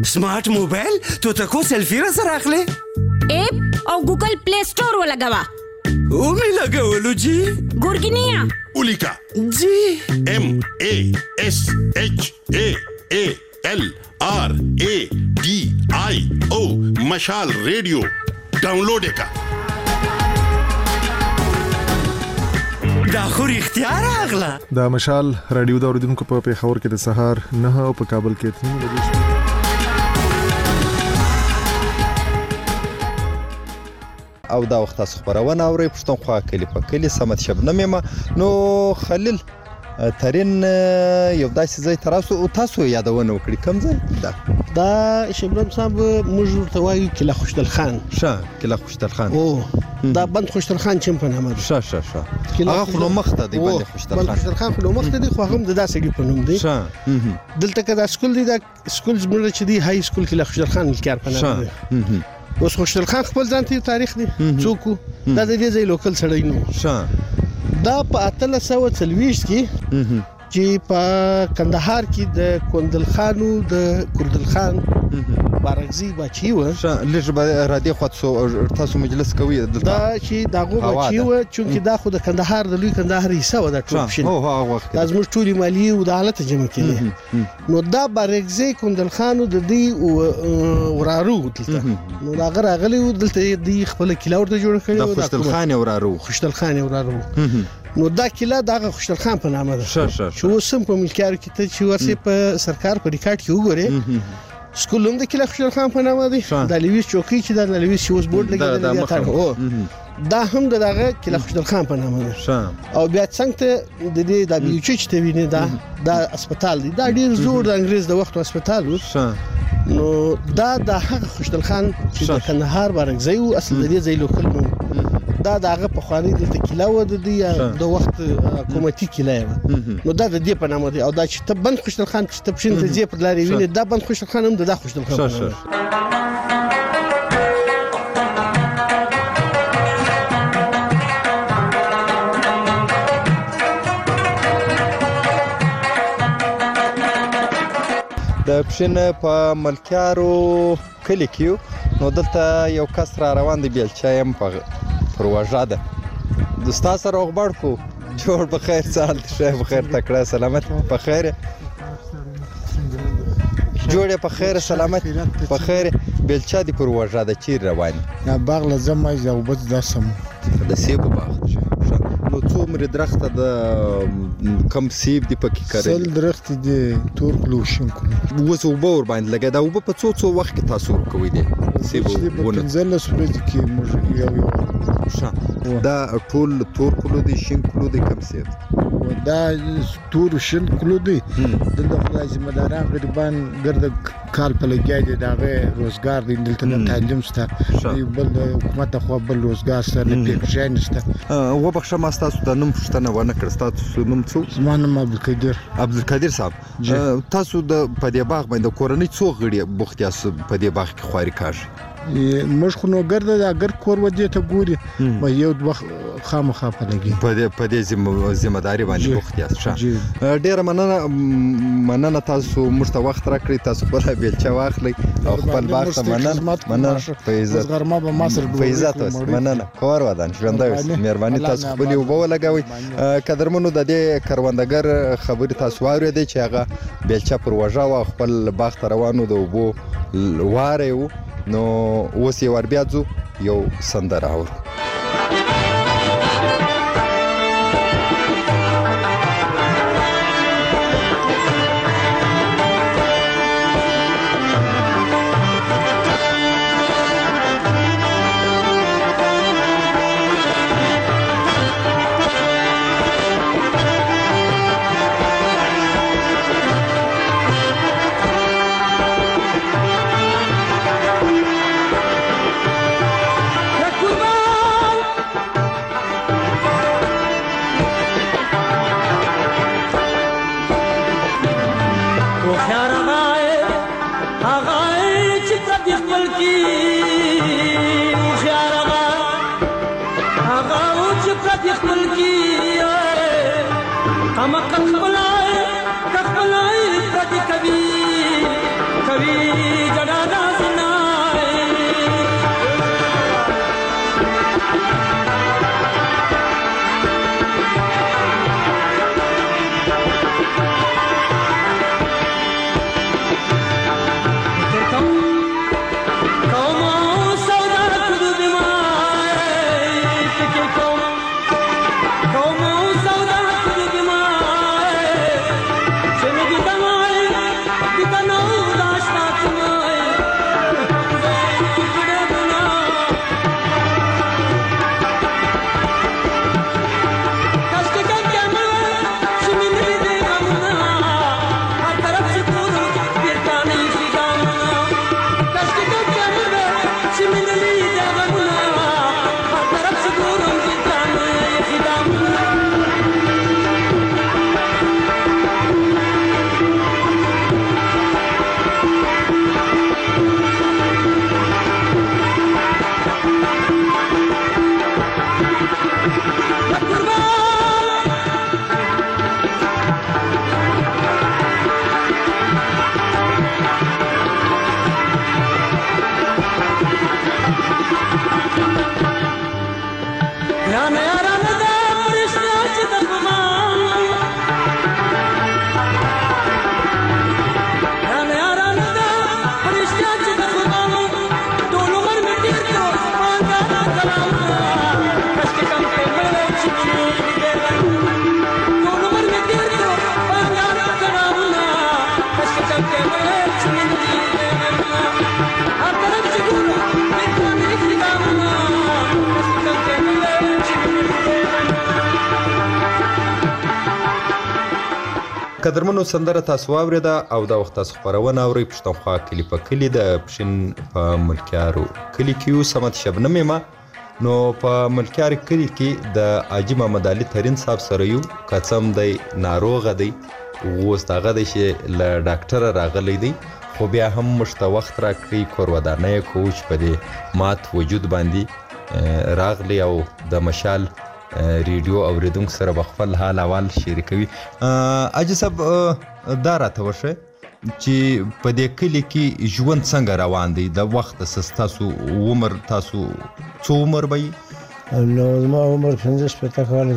تو تکو سیلفی را سره اخلي اپ او ګوګل پلی سٹور ولګوا او می لګولو جی ګورګینیا اولیکا جی MASHALRADIO مشال ریډیو ډاونلوډ کا دا خو اختیار اغلا دا مشال رادیو دا اوریدونکو په پیښور کې د سهار 9 او په کابل کې 3 بجې او دا وخت تاسو خبرونه اورئ پښتونخوا کلی په کلی سمت شبنم یم نو خلیل ترين یو داسې ځای تاسو یادونه وکړي کوم ځای دا شبنم صاحب موږ ورته وایو کله خوشدل خان کله خوشدل خان او دا بند خوشدل خان چې په نامه هغه خو نو مخته دی بند خوشدل خان خو نو مخته دی خو هم د داسې په نوم دی دلته کې دا سکول دی دا سکول زموږ چې دی های سکول کله خوشدل خان کار په نامه دی اوس خوشدل خان خپل ځان ته تاریخ دی څوک دا د دې ځای لوکل سړی نو دا په 1840 کې چې په کندهار کې د کوندل خانو د کوردل خان بارغزي بچي و لږ را دي خو تاسو مجلس کوي دا چې داغه بچي و چې دا خو د کندهار د لوی کندهار حصہ و د ټوپشن لازم ټولي مالی او د حالت جمع کړي نو دا بارغزي کوندل خانو د دې ورارو دلته نو دا غراغلي دلته د خپل کلا ورته جوړ کړي او د خوشتل خان ورارو نو دا کلا دغه خوشتل خان په نامه ده چې وسم په ملکیار کې ته چې ورسې په سرکار په ریکارډ کې وګورې سکولوم د کلا خوشتل خان په نامه دی د لویس چوکۍ چې د لویس شوز بورډ لګیدل دا هم دغه کلا خوشتل خان په نامه ده او بیا څنګه د دې د بیوچ چې ته وینې دا هسپتال دی دا ډیر زوړ د انګريز د وخت هسپتال و نو دا د هغه خوشتل خان چې د کندهار بارغزي او اصل د دې ځای لوکل دا دغه په خواني د تکیلا و د وخت حکومتي کلا نو دا د دې په نامه دی او دا چې بند خوشتل خان چې تبشین ته زی په لاري ویني دا بند خوشتل خان هم د خوشتل خان د پښین په ملکیارو کلی کې نو دلته یو کس را روان دی بیلچایم په پروژه ده دوستا سره خبر کو جوړ بخیر سال شه بخیر تکړه سلامت بخیر جوړ په خیر سلامت بخیر بیلچا دی پروژه ده چیر روان نه باغ لازم ما زوبت داسم د سیبو باغ نو څو څومره درخته د کم سیب دی پکې کرل؟ 100 درخت دي تور کلوشن کوي. اوس اوبه ور باندې لګي دا اوبه په څو وخت کې تاسو ورکوي دي؟ سیب ونه 15 ورځې کې موږ یو دا ټول تور کلو دي شین کلو دي کم سیب؟ دا تور شین کلو دي. دلته خدای ذمہ داران غریبان ګرد کال په لګیا دي داغه روزګار دی دلته تعلیم شته بل حکومت خو بل روزګار سره نه پیښ نشته. و بخښه ما تاسو د نوم پوښتنه ونه کړ. تاسو نوم څه؟ زما نوم عبدالقدیر. عبدالقدیر صاحب تاسو د پدې باغ باندې کورنۍ څو غړي بوخت یاست په دې باغ کې خواري کاږي؟ موږ خو نو ګرد دا ګر کور ودی ته ګوري ما یو وخت خامخا په لګي په دې ذمہ داری باندې بوخت یاست. ډیره مننه تاسو موږ ته وخت راکړی. تاسو خپل بیلچه واخلئ او خپل باغ ته مننه په عزت غرمه به ماسر په عزت مننه کور ودان ژوندۍ اوس. مهرباني تاسو خپل اوبه ولګوئ. قدرمنو د دې کروندګر خبرې تاسو واورېدئ چې هغه بیلچه پر وژه و خپل باغ ته روانو د اوبو واره و. نو اوس یې ور بیا ځو یو سندره اورو. قدرمنو سندره تاسو واورېده او دا وخت تاسو خبرونه اورئ. پښتونخوا کلی په کلی د پښین په ملکیارو کلی کې یو سمت شبنم ما نو په ملکیار کلی کې د حاجي محمد علي ترین صاحب سره یو قسم دی ناروغ دی اوس دغه د چې له ډاکټر راغلی دی خو بیا هم مشته وخت راکړي کور ودانه کوچ په دې مات وجود باندې راغلی او د مشال ریډیو اوریدونکو سره خپل حال احوال شریکوي. اجي صاحب دا راته وشه چې په دې کلی کې ژوند څنګه روان دی د وخت تاسو عمر تاسو څو عمر به نو زما عمر 15 کال دی.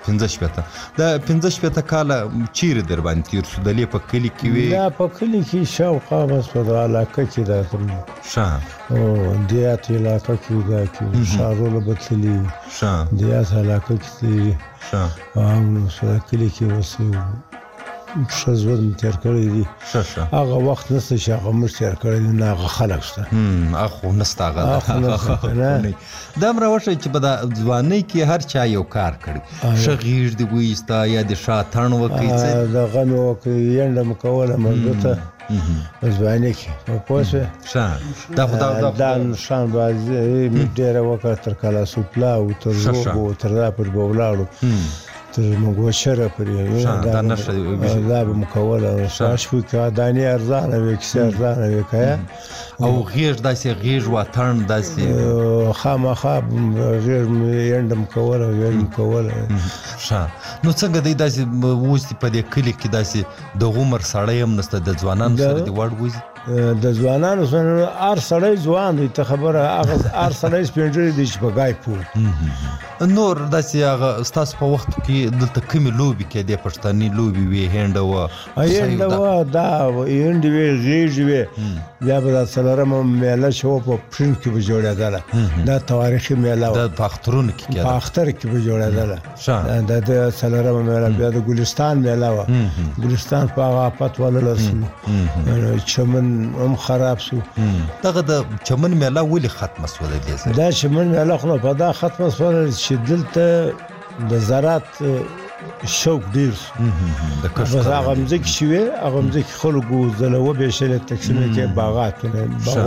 دا 15 کاله چیرې در باندې تیر شو دلې په کلي کې وې دا په کلي کې شاوخوا بس په علاقه کې دا او دیات علاقه کې دا کې ښارونه به تللي دیات علاقه کې او نو سره کلي کې اوسې ښه ژوند مې تېر کړی دي هغه وخت نشته چې هغه موږ تېر کړی دي نه هغه خلک شته خو نسته هغه دا همره وښیي چې په دا ځوانۍ کې هر چا یو کار کړی ښه غېږ دې وایسته یا د شا تڼ وکړي دغه مې وکړي ینډه مې کوله مزدو ته په ځوانۍ کې پوه شوې دا نښان بازي مې ډېره وکړه تر کلاسوپلا او تر روغو تر دا پورې به ولاړو تر مګوشره پورې دا به مو کوله شاشفو کې دانې ارزانه وې کیسې ارزانه وې که او غېږ داسې غېږ وا تڼ داسې خامخا غېږ مې ینډه مې کوله ویل مې کوله نو څنګه دی داسې اوس په دې کلي کې داسې د عمر سړی هم نشته د ځوانانو سره دې وړ وځي د ځوانانو سره هر سړی ځوان دی ته خبره هر سړی سپینږیری دی چې په ګای پوه نور داسې هغه ستاسو په وخت کې دلته کومې لوبې کېدې پښتني لوبې وې هینډه وه هینډه وه دا هینډې وې غېږې وې بیا به دا څلورمه میله چې وه په پښین کې به جوړېدله دا تاریخي میله وه په اخترونو کې کېده په اختر کې به جوړېدله دا د څلورمه میله بیا د ګلستان میله وه ګلستان په هغه آفت ولاړه شو چمن هم خراب شو دغه د چمن میله ولې ختمه شوله دې دا چمن میله خو نو په دا ختمه شوله چې دلته د زراعت شوق ډېر شو بس هغه مځکې چې وې هغه مځکې خلکو ځله وبېشلې تقسیمې کې باغونه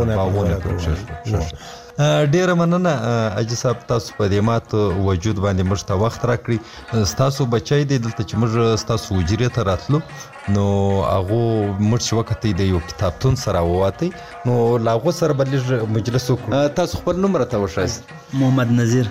ډیره مننه اجي صاحب تاسو په دې مات وجود باندې موږ ته وخت راکړي تاسو بچی دی دلته چې موږ تاسو وجرې ته راتلو نو هغه موږ چې وخت دی یو کتابتون سره وواتي نو لاغو سره بلج مجلس وکړو تاسو خپل نوم راته وښایست محمد نذیر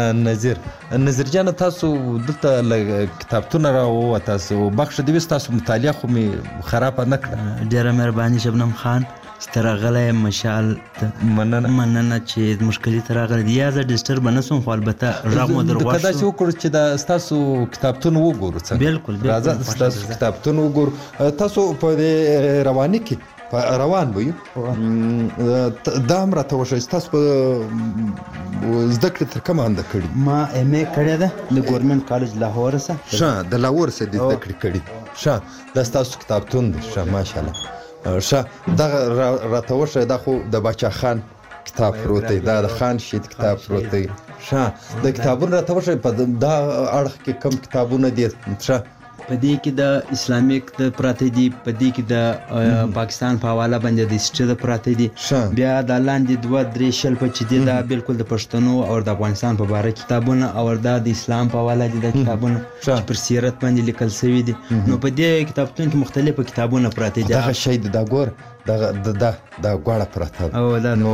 جان تاسو دلته کتابتون را ووتاسو بخښ دی تاسو مطالعه خو می خراب نه کړه ډیره مهرباني شبنم خان سترغله مشال مننه چې مشکلې ترغله یا زه ډیسټرب نه سوم خو البته راغ مو درغوښ کدا چې وکړو چې دا تاسو کتابتون وګورو څنګه بالکل راځه تاسو کتابتون وګورو تاسو په رواني کې روان وي دا هم راته وښایي تاسو په زده کړې تر کومه انده کړي ما ام ای کړې ده د ګورنمنت کالج لاهور څخه د لاهور څخه د زده کړې کړي دا تاسو کتابتون دی ماشاءالله دا راته وښایي دا خو د باچا خان کتاب پروت دی دا د خان شید کتاب پروت دی د کتابونو راته وښایي په دا اړخ کې کوم کتابونه دي په دې کې د اسلامیک د پراته دي په دې کې د پاکستان په حواله باندې د هسټري د پراته دي بیا د لاندې 2-3 شل په چې دي دا بالکل د پښتنو او د افغانستان په اړه کتابونه او د اسلام په حواله دي د کتابونه چې پر سیرت باندې لیکل شوی دي نو په دې کتابتون کې مختلفه کتابونه پراته دي دا شی د ګور دا غواړه پراته او دا نو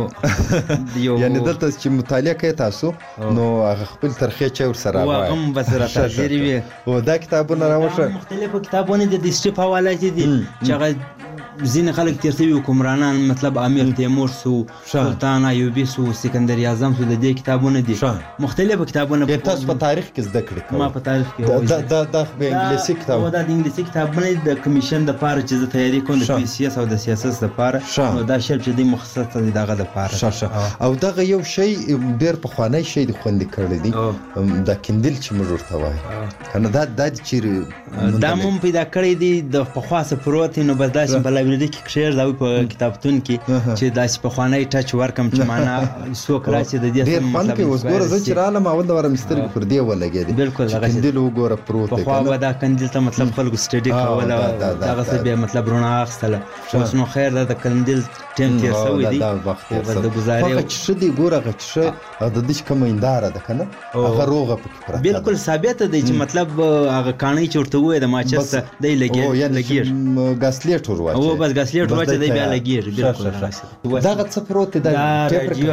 یعنی دلته چې مطالعه کوي تاسو نو هغه خپل ترخه چا ور سره وایي هم بس راځي وي او دا کتابونه راوښه مختلفه کتابونه د هسټري په حواله دي چې هغه ځینې خلک تیر شوي حکمرانان مطلب امیر تیمور سو سلطان ایوبي سو سکندر اعظم سو د دې کتابونه دي مختلفه کتابونه تاسو په تاریخ کې زده کړئ ما په تاریخ کې دا په انګلیسي کتاب دا د انګلیسي کتابونه د کمیشن د پاره چې زه تیاری کوم د سیاست او د سیاست لپاره نو دا شی چې د مخصص دغه د پاره او دغه یو شی ډیر په خوانی شی د خوندې کړی دی د کندل چې موږ ورته وایي کنه دا چې دا مون پیدا کړی دی د پخواسه پروت نو بس داسې په لایبرری کې کښیر دا په کتابتون کې چې داسې په خوانی ټچ ورکم چې معنا سو کلاسې د دې ډیر فن کې اوس ګوره زه چې رالم اول د ورم سترګې پر دی ولګېدې بالکل هغه کندل وګوره پروت دی په خوا دا کندل ته مطلب خلکو سټډي کوله هغه څه به مطلب رڼا اخستله اوس نو خیر دا د کندل ټیم تیر شوی دی د گزارې چې دی ګوره چې د دې کوم انداره ده کنه هغه روغه پکې بالکل ثابت دی چې مطلب هغه کانی چورته وې د ماچس دی لګي غاسلیټ ور واچي او بس غسلیټ واچي دی بیا لګیږي بالکل دغه څه پروت دی دا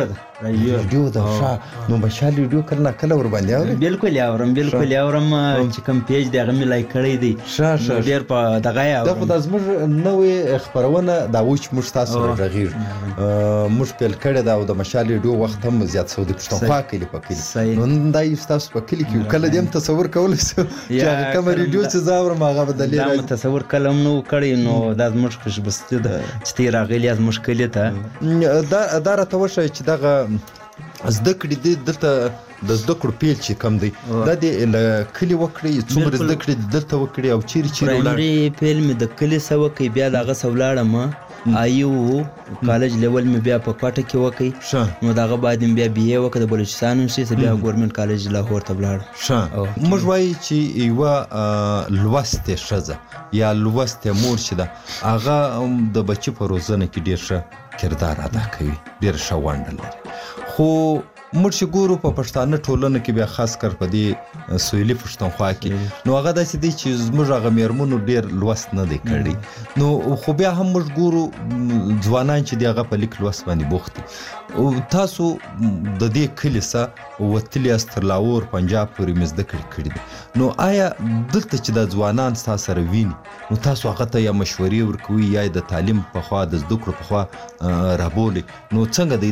رادیو ده نو مشال ریډیو کله ور باندې اوري بالکل اورم چې کوم پیج دی هغه مې لایک کړی دی ډیر په دغه دا خو د زموږ نوې خبرونه دا وچ موږ تاسو راغیر موږ پیل کړی دا او د مشال ریډیو وخت هم زیات سو د پښتونخوا کلی په کلی نو دا یو تاسو په کلی کې کله دیم تصور کول چې هغه کوم ریډیو چې زاور ماغه بدلې دا تصور کلم نو کړی نو دا زموږ خوشبستی ده چې تی راغلی از مشکل ته دا راته وشي چې دغه زده کړې دي دلته د زده کړو پیل چې کم دی دا د کلی وکړي څومره زده کړې دلته وکړي او چیرې پرایمري پیل مې د کلی سره وکړي بیا دغه سولاړم آیو کالج لیول مې بیا په کوټه کې وکړي نو دغه بعد مې بیا بي اي وکړه د بلوچستان یونیورسيټي بیا ګورنمنت کالج لاهور ته ولاړم موږ وایي چې یوه لوستې ښځه یا لوستې مور چې ده هغه د بچي په روزنه کې ډېر ښه کردار ادا کوي ډېر ښه ونډه لري خو موږ چې ګورو په پښتانه ټولنه کې بیا خاص کر په دې سویلي پښتونخوا کې نو هغه داسې دی چې زموږ هغه میرمنو ډېر لوست نه دی کړی نو خو بیا هم موږ ګورو ځوانان چې دی هغه په لیک لوست باندې بوخت دي تاسو د دې کلي څخه وتلي یاست تر لاهور پنجاب پورې مې زده کړې دي نو آیا دلته چې د ځوانان ستا سره ویني نو تاسو هغه ته یا مشورې ورکوي یا د تعلیم په خوا د زده کړو په خوا رابولي نو څنګه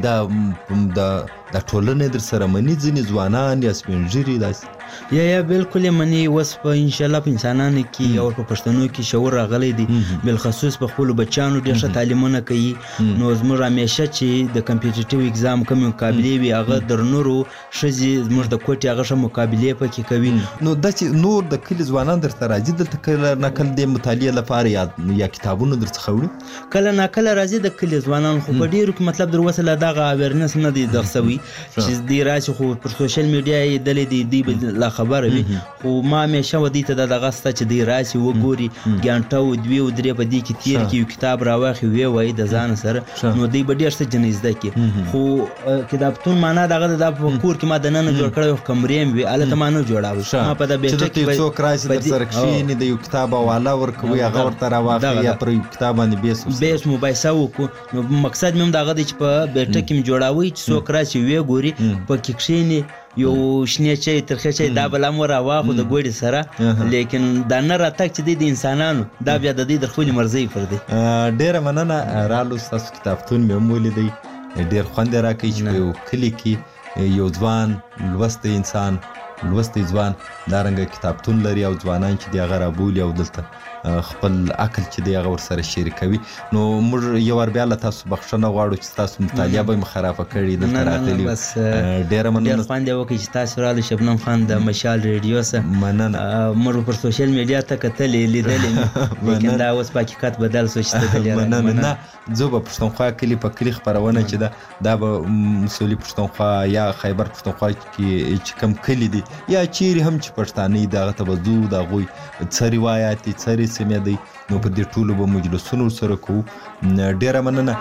دی دا ټولنې در سره مني ځینې ځوانان یا سپین ږیري داسې یا بالکل مني اوس په انشاءالله په انسانانو کې او په پښتنو کې شعور راغلی دی بالخصوص په خپلو بچیانو ډېر ښه تعلیمونه کوي نو زموږ همیشه چې د کمپیټیټیو اګزام کومې مقابلې وي هغه در نورو ښځې زموږ د کوټې هغه ښه مقابلې پکې کوي نو داسې نور د کلي ځوانان درته راځي دلته کله ناکله د مطالعې لپاره یا کتابونه درڅخه وړي کله ناکله راځي د کلي ځوانان خو په ډېرو کې مطلب در اوسه لا دغه اویرنس نه دی دغه سوي چې دوی راشي خو پر سوشل میډیا یې دلې دی دوی لا خبره وي خو ما همیشه ودی ته دغه سته چې دوی راشي وګوري ګانټه او دوې او درې په دې کې تېر کړي یو کتاب راواخلي ویې وایي د ځان سره نو دوی به ډېر څه جنۍ زده کړي خو کتابتون معنا دغه د په کور کې ما دننه جوړ کړی یو کمرې مې وي هلته ما نه جوړاوه ما په د بیټه کې څوک راشي در سره کښېني د یو کتاب حواله ورکوي هغه ورته راواخلي یا پر یو کتاب باندې بیس مباحثه وکړو نو مقصد مې هم دغه دی چې په بیټه کې مې جوړاوي چې څوک راشي ویې ګوري پکې کښېني یو شنې چای ترخه چای دا بل هم راواخو د ګوړې سره لیکن دا نه راتګ چې دی د انسانانو دا بیا د دې د خپلې مرضۍ پر دی ډېره مننه رالو ستاسو کتابتون مې هم ولیدی ډېر خوند یې راکوي چې په یو کلي کې یو ځوان لوستی انسان لوستی ځوان دارنګه کتابتون لري او ځوانان چې دی هغه رابولي او دلته خپل عقل چې دی هغه ورسره شریکوي نو موږ یو ور بیا له تاسو بخښنه غواړو چې تاسو مطالعه به مې خرابه کړې دلته راغلي ډېره مننه ډېر خوند یې وکړي چې تاسو راغلي شبنم خان د مشال ریډیو څخه مننه موږ پر سوشل میډیا ته کتلې لیدلې مې لیکن دا اوس په حقیقت بدل سو چې ته مننه نه زه به پښتونخوا کلي په کلي خپرونه چې دا به سولي پښتونخوا یا خیبر پښتونخوا کې چې کوم کلي دي یا چیرې هم چې پښتانه دغه ته به ځو د هغوی څه روایات دي څه سیمې دی نو په دې ټولو به مجلسونو سره کوو ډېره مننه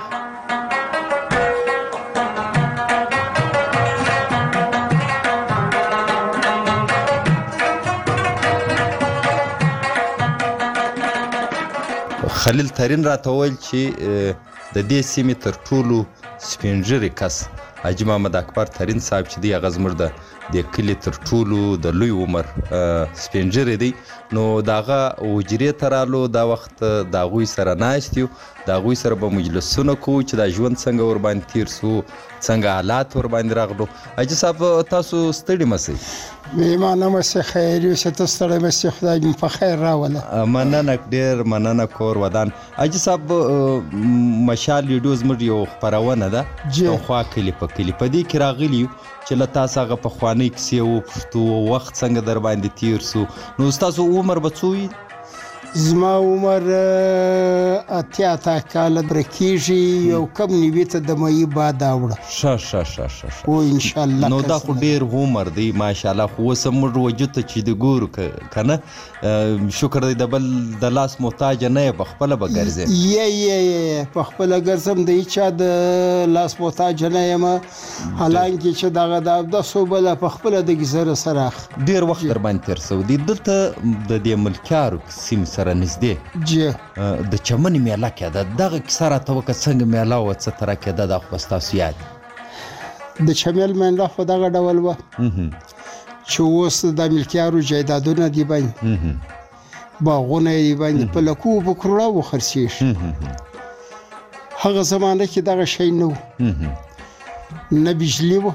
خلیل ترین راته وویل چې د دې سیمې تر ټولو سپین ږیری کس حاجي محمد اکبر ترین صاحب چې دی هغه زموږ د کلي تر ټولو د لوی عمر سپین ږیری دی نو د هغه حجرې ته رالو دا وخت د هغوی سره ناست یو د هغوی سره به مجلسونه کوو چې دا ژوند څنګه ورباندې تیر سو څنګه حالات ورباندې راغلو حاجي صاحب تاسو ستړي مه سئ میمانه مسې خیر یوسې ته ستړی مسې خدای دې په خیر راوله مننه ډېر مننه کور ودان حاجي صاحب مشال ریډیو زموږ یو خپرونه ده پښتونخوا کلي په کلي په دې کې راغلي یو چې له تاسو هغه پخوانۍ کیسې وپوښتو وخت څنګه در باندې تیر سو نو ستاسو عمر به څو وي زما عمر اتیا کاله برکیږي یو کم نیوي ته د مئی بعد اوړه ښه او انشاءالله نو دا خو ډېر عمر دی ماشاءالله خو اوس هم موږ وجود ته چې د ګورو که نه شکر دی د بل د لاس محتاج نه یې په خپله به ګرځې په خپله ګرځم د هیچا د لاس محتاج نه یم حالانکې چې دغه د اودسو بله په خپله د ګیزره سره ډېر وخت در باندې تېر سوی دی دلته د دې ملکیارو سیمې سره نږدې جی د چمن میله کېده دغه کیسه راته وکړه څنګه میله وه څه تره کېده دا خو به ستاسو یاد د چمن میله خو دغه ډول وه چې اوس د ملکیارو جایدادونه دي باندې باغونه یې باندې په لکو په کروړه وخرڅېږي هغه زمانه کې دغه شی نه و نه بجلي وه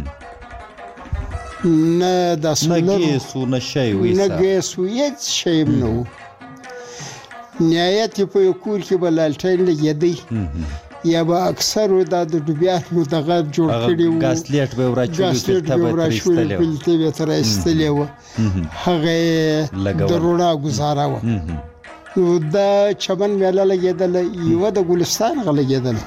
نه د سولر نه ګیس و نه شی و نه ګیس و هېڅ شی هم نه و نهایت یې په یو کور کې به لالټین لګېدی یا به اکثر دا د ډوبیانو دغه جوړ کړي وو ګاسلیټ به یې وراچولي بلتې به یې تر ایستلې وه هغه یې د رڼا ګزاره وه نو دا چمن میله لګېدله یوه د ګلستان هغه لګېدله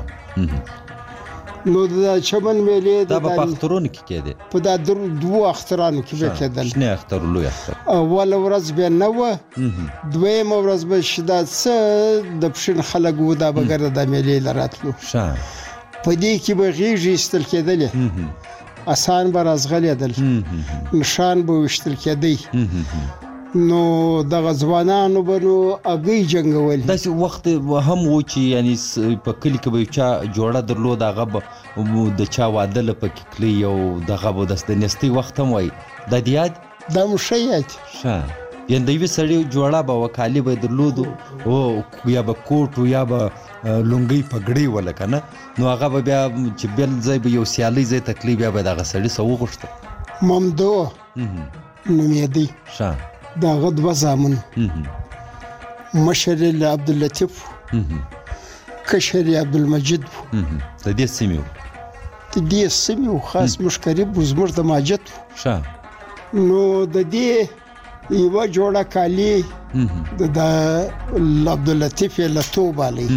نو د چمن میلې دا به په اخترونو کې کېدې په دا دوو اخترانو کې به کېدل شنې اختر و لوی اختر اوله ورځ بیا نه وه دویمه ورځ به چې دا څه د پښین خلک وو دا به ګرده د میلې له راتلو په دې کې به غېږې ایستل کېدلې اسان به رازغلېدل نښان به ویشتل کېدی نو دغه ځوانانو به نو هګۍ جنګول داسې وخت هم و چې یعنې په کلي کې به یو چا جوړه درلود هغه به د چا واده له پکې کړي او دغه به د نیستۍ وخت هم وایي دا دې یاد دا مو ښه یاد یعنې د یوې سړي جوړه به وه کالي به یې درلودو او یا به کوټ و یا به لونګۍ پګړۍ وله که نه نو هغه به بیا چې بل ځای به یو سیالۍ ځای ته تللی بیا به دغه سړي څه وغوښته ممدو نومېدی د هغه دوه زامن مشر یې عبداللطیف کشر یې عبدالمجید و د دې سیمې و د دې سیمې و خاص موږ قریب و زموږ د ماجت و نو د دې یوه جوړه کالي د عبداللطیف یې لتو بالی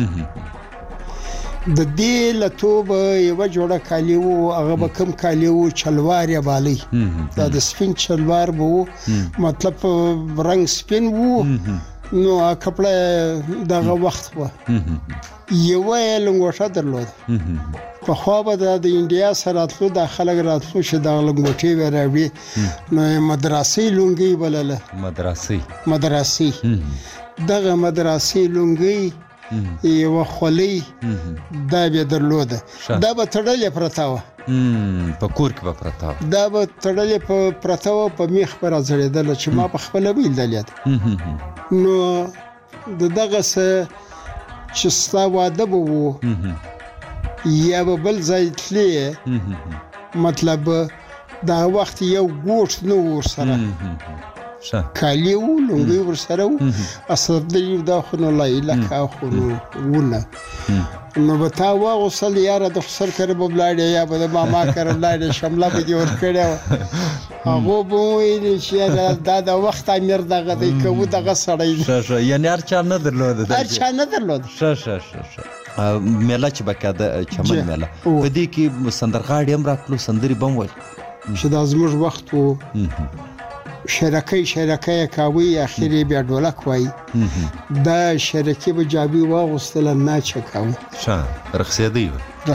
د دې لتو به یوه جوړه کالي و هغه به کوم کالي و چلوار یې بالی دا د سپین چلوار به و مطلب رنګ سپین و نو کپړه دغه وخت و یوه یې لنګوټه درلوده پخوا به د انډیا سره راتلو دا خلک راتلو چې دغه لنګوټې به راوړي نو یې مدرسې لونګۍ بلله مدرسې دغه مدرسې لونګۍ یوه خولۍ دا به درلوده دا به تړلې پرته وه په کور کې به پرته وه دا به تړلې پرته وه په میخ به راځړېدله چې ما په خپله به یې لیدلې ده نو د دغه څه چې ستا واده به و یا به بل ځای تلې مطلب دا وخت یو ګوټ نه و ورسره کالي و لونګۍ ورسره و اسدالي دا خو نو لایلکه خو نو ونه نو به تا واغوستل یاره د خسر کره به ولاړې یا به د ماما کره ولاړې شمله به دې ورکړې وه هغو به وویلې چې دا د وخت امیر دغه دی که و دغه سړی دی یعنې هر چا نه درلوده هر چا نه درلوده میله چې به کېده چمن میله په دې کې سندرغاړي هم راتلو سندرې به هم ویل چې دا زموږ وخت و شرکۍ یې کاوی اخر یې بیا ډولک وایي دا شرکې به جابې واغوستله ناچه کاوه رخصېدی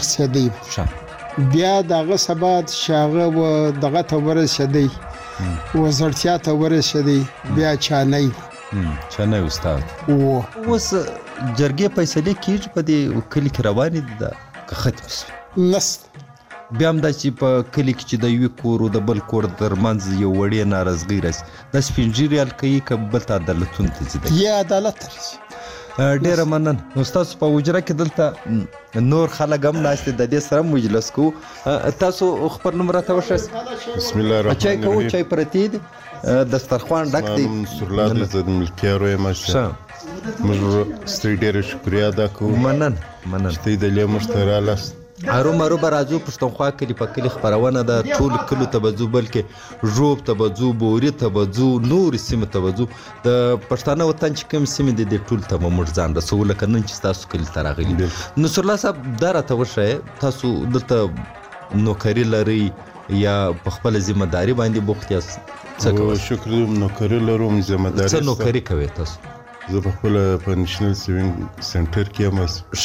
بیا د هغه سبا چې هغه و دغه ته ورسېدی وزړتیا ته ورسېدی بیا چانۍ استاد اوس جرګې فیصلې کېږي په دې کلي کې روانې دي دا که ختم شي نسته بیا هم دا چې په کلي کې چې د یوې کور او د بل کور ترمنځ یو وړې ناراضګۍ راشي دا سپین ږیري حل کوي که بل ته عدالتونو ته ځي یا عدالت ته راشي ډېره مننه نو ستاسو په حجره کې دلته نور خلک هم ناست دي د دې سره مجلس کوو تاسو خپل نوم راته وښایاست بسم الله الرحمن الرحیم چای کوو چای پرتې دي دسترخوان ډک دی منصورالله دی زه د ملکیارو یم موږ ستاسو ډېره شکریه ادا کوو مننه چې تاسو د لې موږ ته رالاست هرومرو به راځو پښتونخوا کلي په کلي خپرونه ده ټولو کلیو ته به ځو بلکې ژوب ته به ځو بوري ته به ځو نورې سیمو ته به ځو د پښتانه وطن چې کوم سیمې دي د ټولو ته به موږ ځان رسوو لکه نن چې ستاسو کلي ته راغلي نصرالله صاحب دا راته وښایه تاسو دلته نوکري لرئ یا په خپله ذمهداري باندې بوخت یاست څه کوئ شکر نوکري لرم ذمهداري څه نوکري کوئ تاسو زه په خپله په نیشنل سیوینګ سنټر کې یم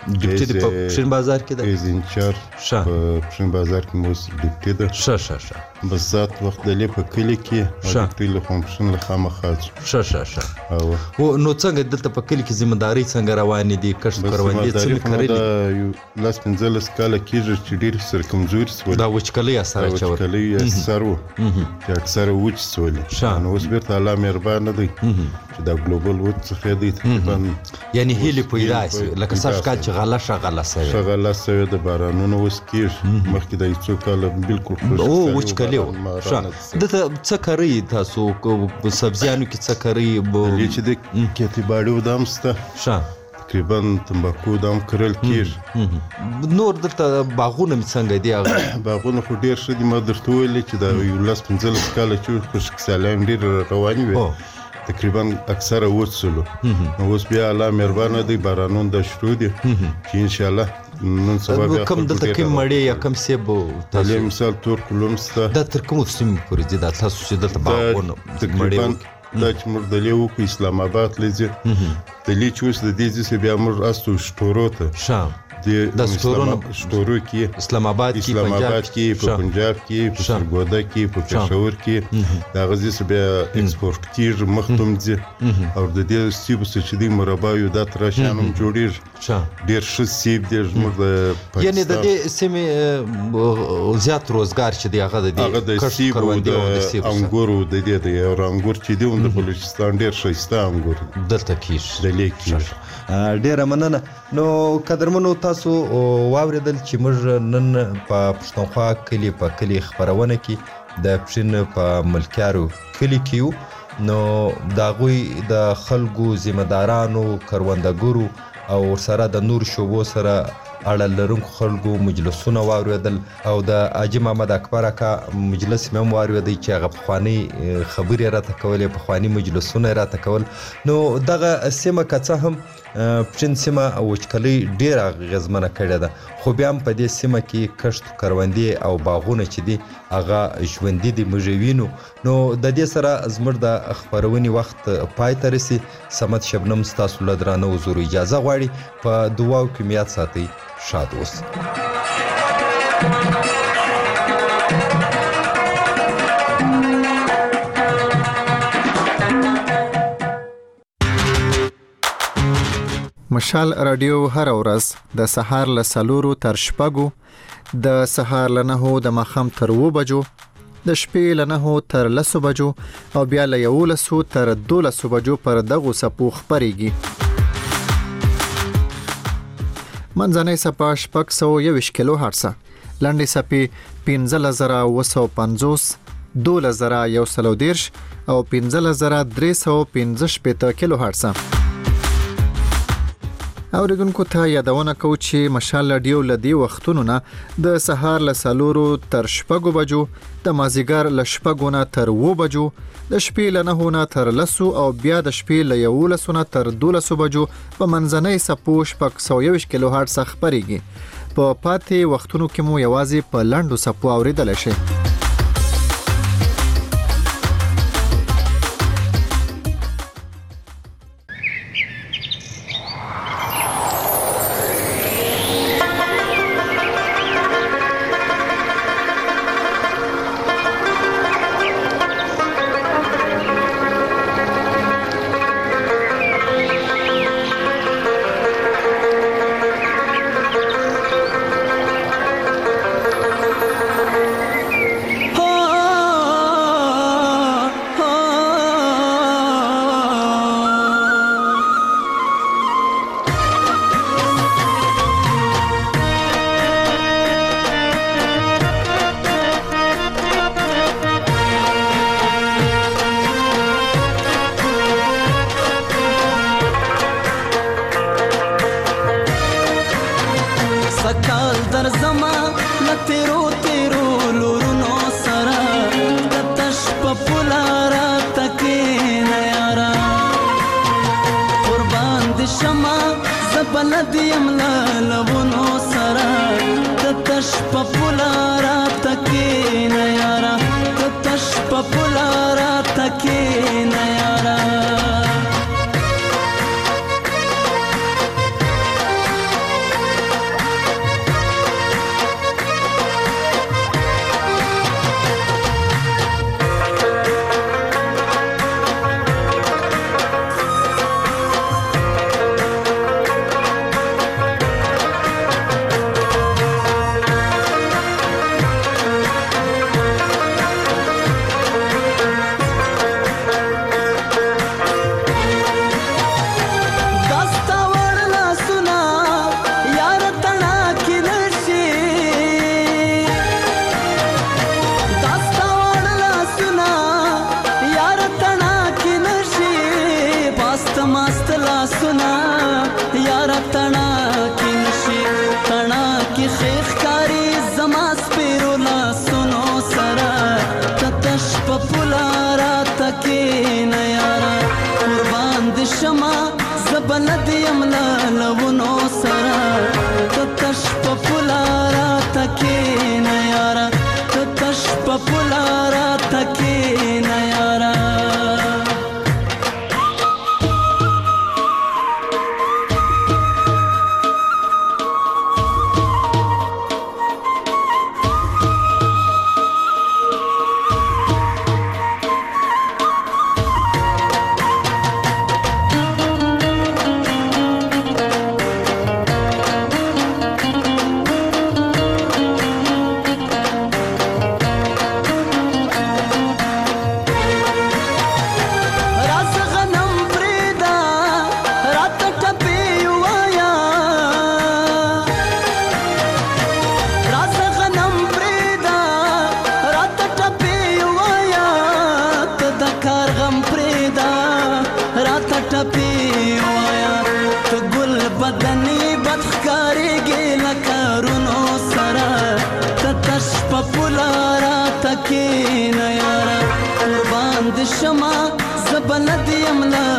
ډیپټي د پښین بازار کې ده ایز انچار په پښین بازار کې موس ډیپټي ده ښه بس ذات وخت د لې په کلی کې ډیپټي له فنکشن له خامخاز ښه او نو څنګه دلته په کلی کې ځمېداري څنګه روانې دي کښت کروندې څنګه کړلې یو لاس 15 کاله کېږي چې ډېر سره کمزوري سول دا وچکلي اثر اچول وچکلي اثر و چې اکثر وچ سولې نو اوس بیرته الله مهربان دی چې دا ګلوبل وچ څخه دی تقریبا یعنی هیله پیدا شي لکه څه کال چې غله شغله د بارانونو اوس کېږي مخکې د یو کال بالکل او وچکلي و دته څه کوي تاسو سبزیانو کې څه کوي چې د کېتی باډو دام سته تقریبا تمباکو دام کرل کېږي نور دلته باغونه څنګه دي باغونه خو ډېر ښه دي ما درته ویلې چې دا یو لاس 15 کاله چې خشک سالان ډېر روانې وي تقریبا اکثره وڅلو نو اوس بیا الله مهربانه دی بارانون د شروع دي چې ان شاء الله نن سبا بیا کوم دلته کوم مړی یا کوم سیب تاسو مثال تور کولم ستا دا تر کوم سیم پورې دي دا تاسو چې دلته باغونه تقریبا دا چې موږ د لیو په اسلام آباد لږه د لیچ اوس د دې ځای بیا موږ استو شټورو ته د شټورو کې اسلام آباد کې په پنجاب کې په سرګودا کې په پېښور کې دا غزي سه بیا ایکسپورت کیږي مختوم دي او د دې سیب چې دی مربا یو د ترشانم جوړیږي ډیر ښه سیب دی زموږ د پاکستان یعنی د دې سیمه زیات روزګار چې دی هغه د سیب او د انګورو د دې د انګور چې دی د بلوچستان ډیر ښایسته انګور دلته کیږي د لیک ډیره مننه نو قدرمنو تاسو واوریدل چې موږ نن په پښتونخوا کلی په کلی خبرونه کې د پښین په ملکیارو کلی کې نو دا غوي د خلکو ذمہدارانو کروندګرو او سره د نور شوبو سره اړه لرونکو خلکو مجلسونه واوریدل او د حاجي محمد اکبر اکا مجلس هم واوریدل چې هغه پخوانی خبرې راته کولې پخوانی مجلسونه راته کول نو دغه سیمه که هم پښین سیمه وچکلي ډیره غزمنه کړې ده خو بیا هم په دې سیمه کې کښت کروندې او باغونه چې دي هغه ژوندي دي موږ وینو نو د دې سره زموږ د خپرونې وخت پای ته رسي صمد شبنم ستاسو له درانه حضور اجازه غواړي په دعاو کې میاد ساتئ شاد اوسئ مشال رادیو هر ورځ د سهار له 4 تر 6 د سهار له 9 د ماښام تر 2 بجو د شپې له 9 تر 10 بجو او بیا له 11 تر 12 بجو پر دغه سپو خبريږي منځنۍ سپا 621 کیلو هرتز لاندې سپي 15950 12110 او 15315 کیلو هرتز اوریدونکو ته یادونه کوم چې مشال رادیو لدی وختونو نه د سهار له 4 تر 6 بجو د مازیګر له 6 نه تر 2 بجو د شپې له 9 نه تر 10 او بیا د شپې له 11 نه تر 12 بجو په منځنۍ سپو 621 کیلو هرتز خبريږي په پاتې وختونو کې مو یوازې په لاندو سپو اوریدل شي لکارونو سره تتش په پولارا تکې نه یارا قربان د شما زبلد یم لا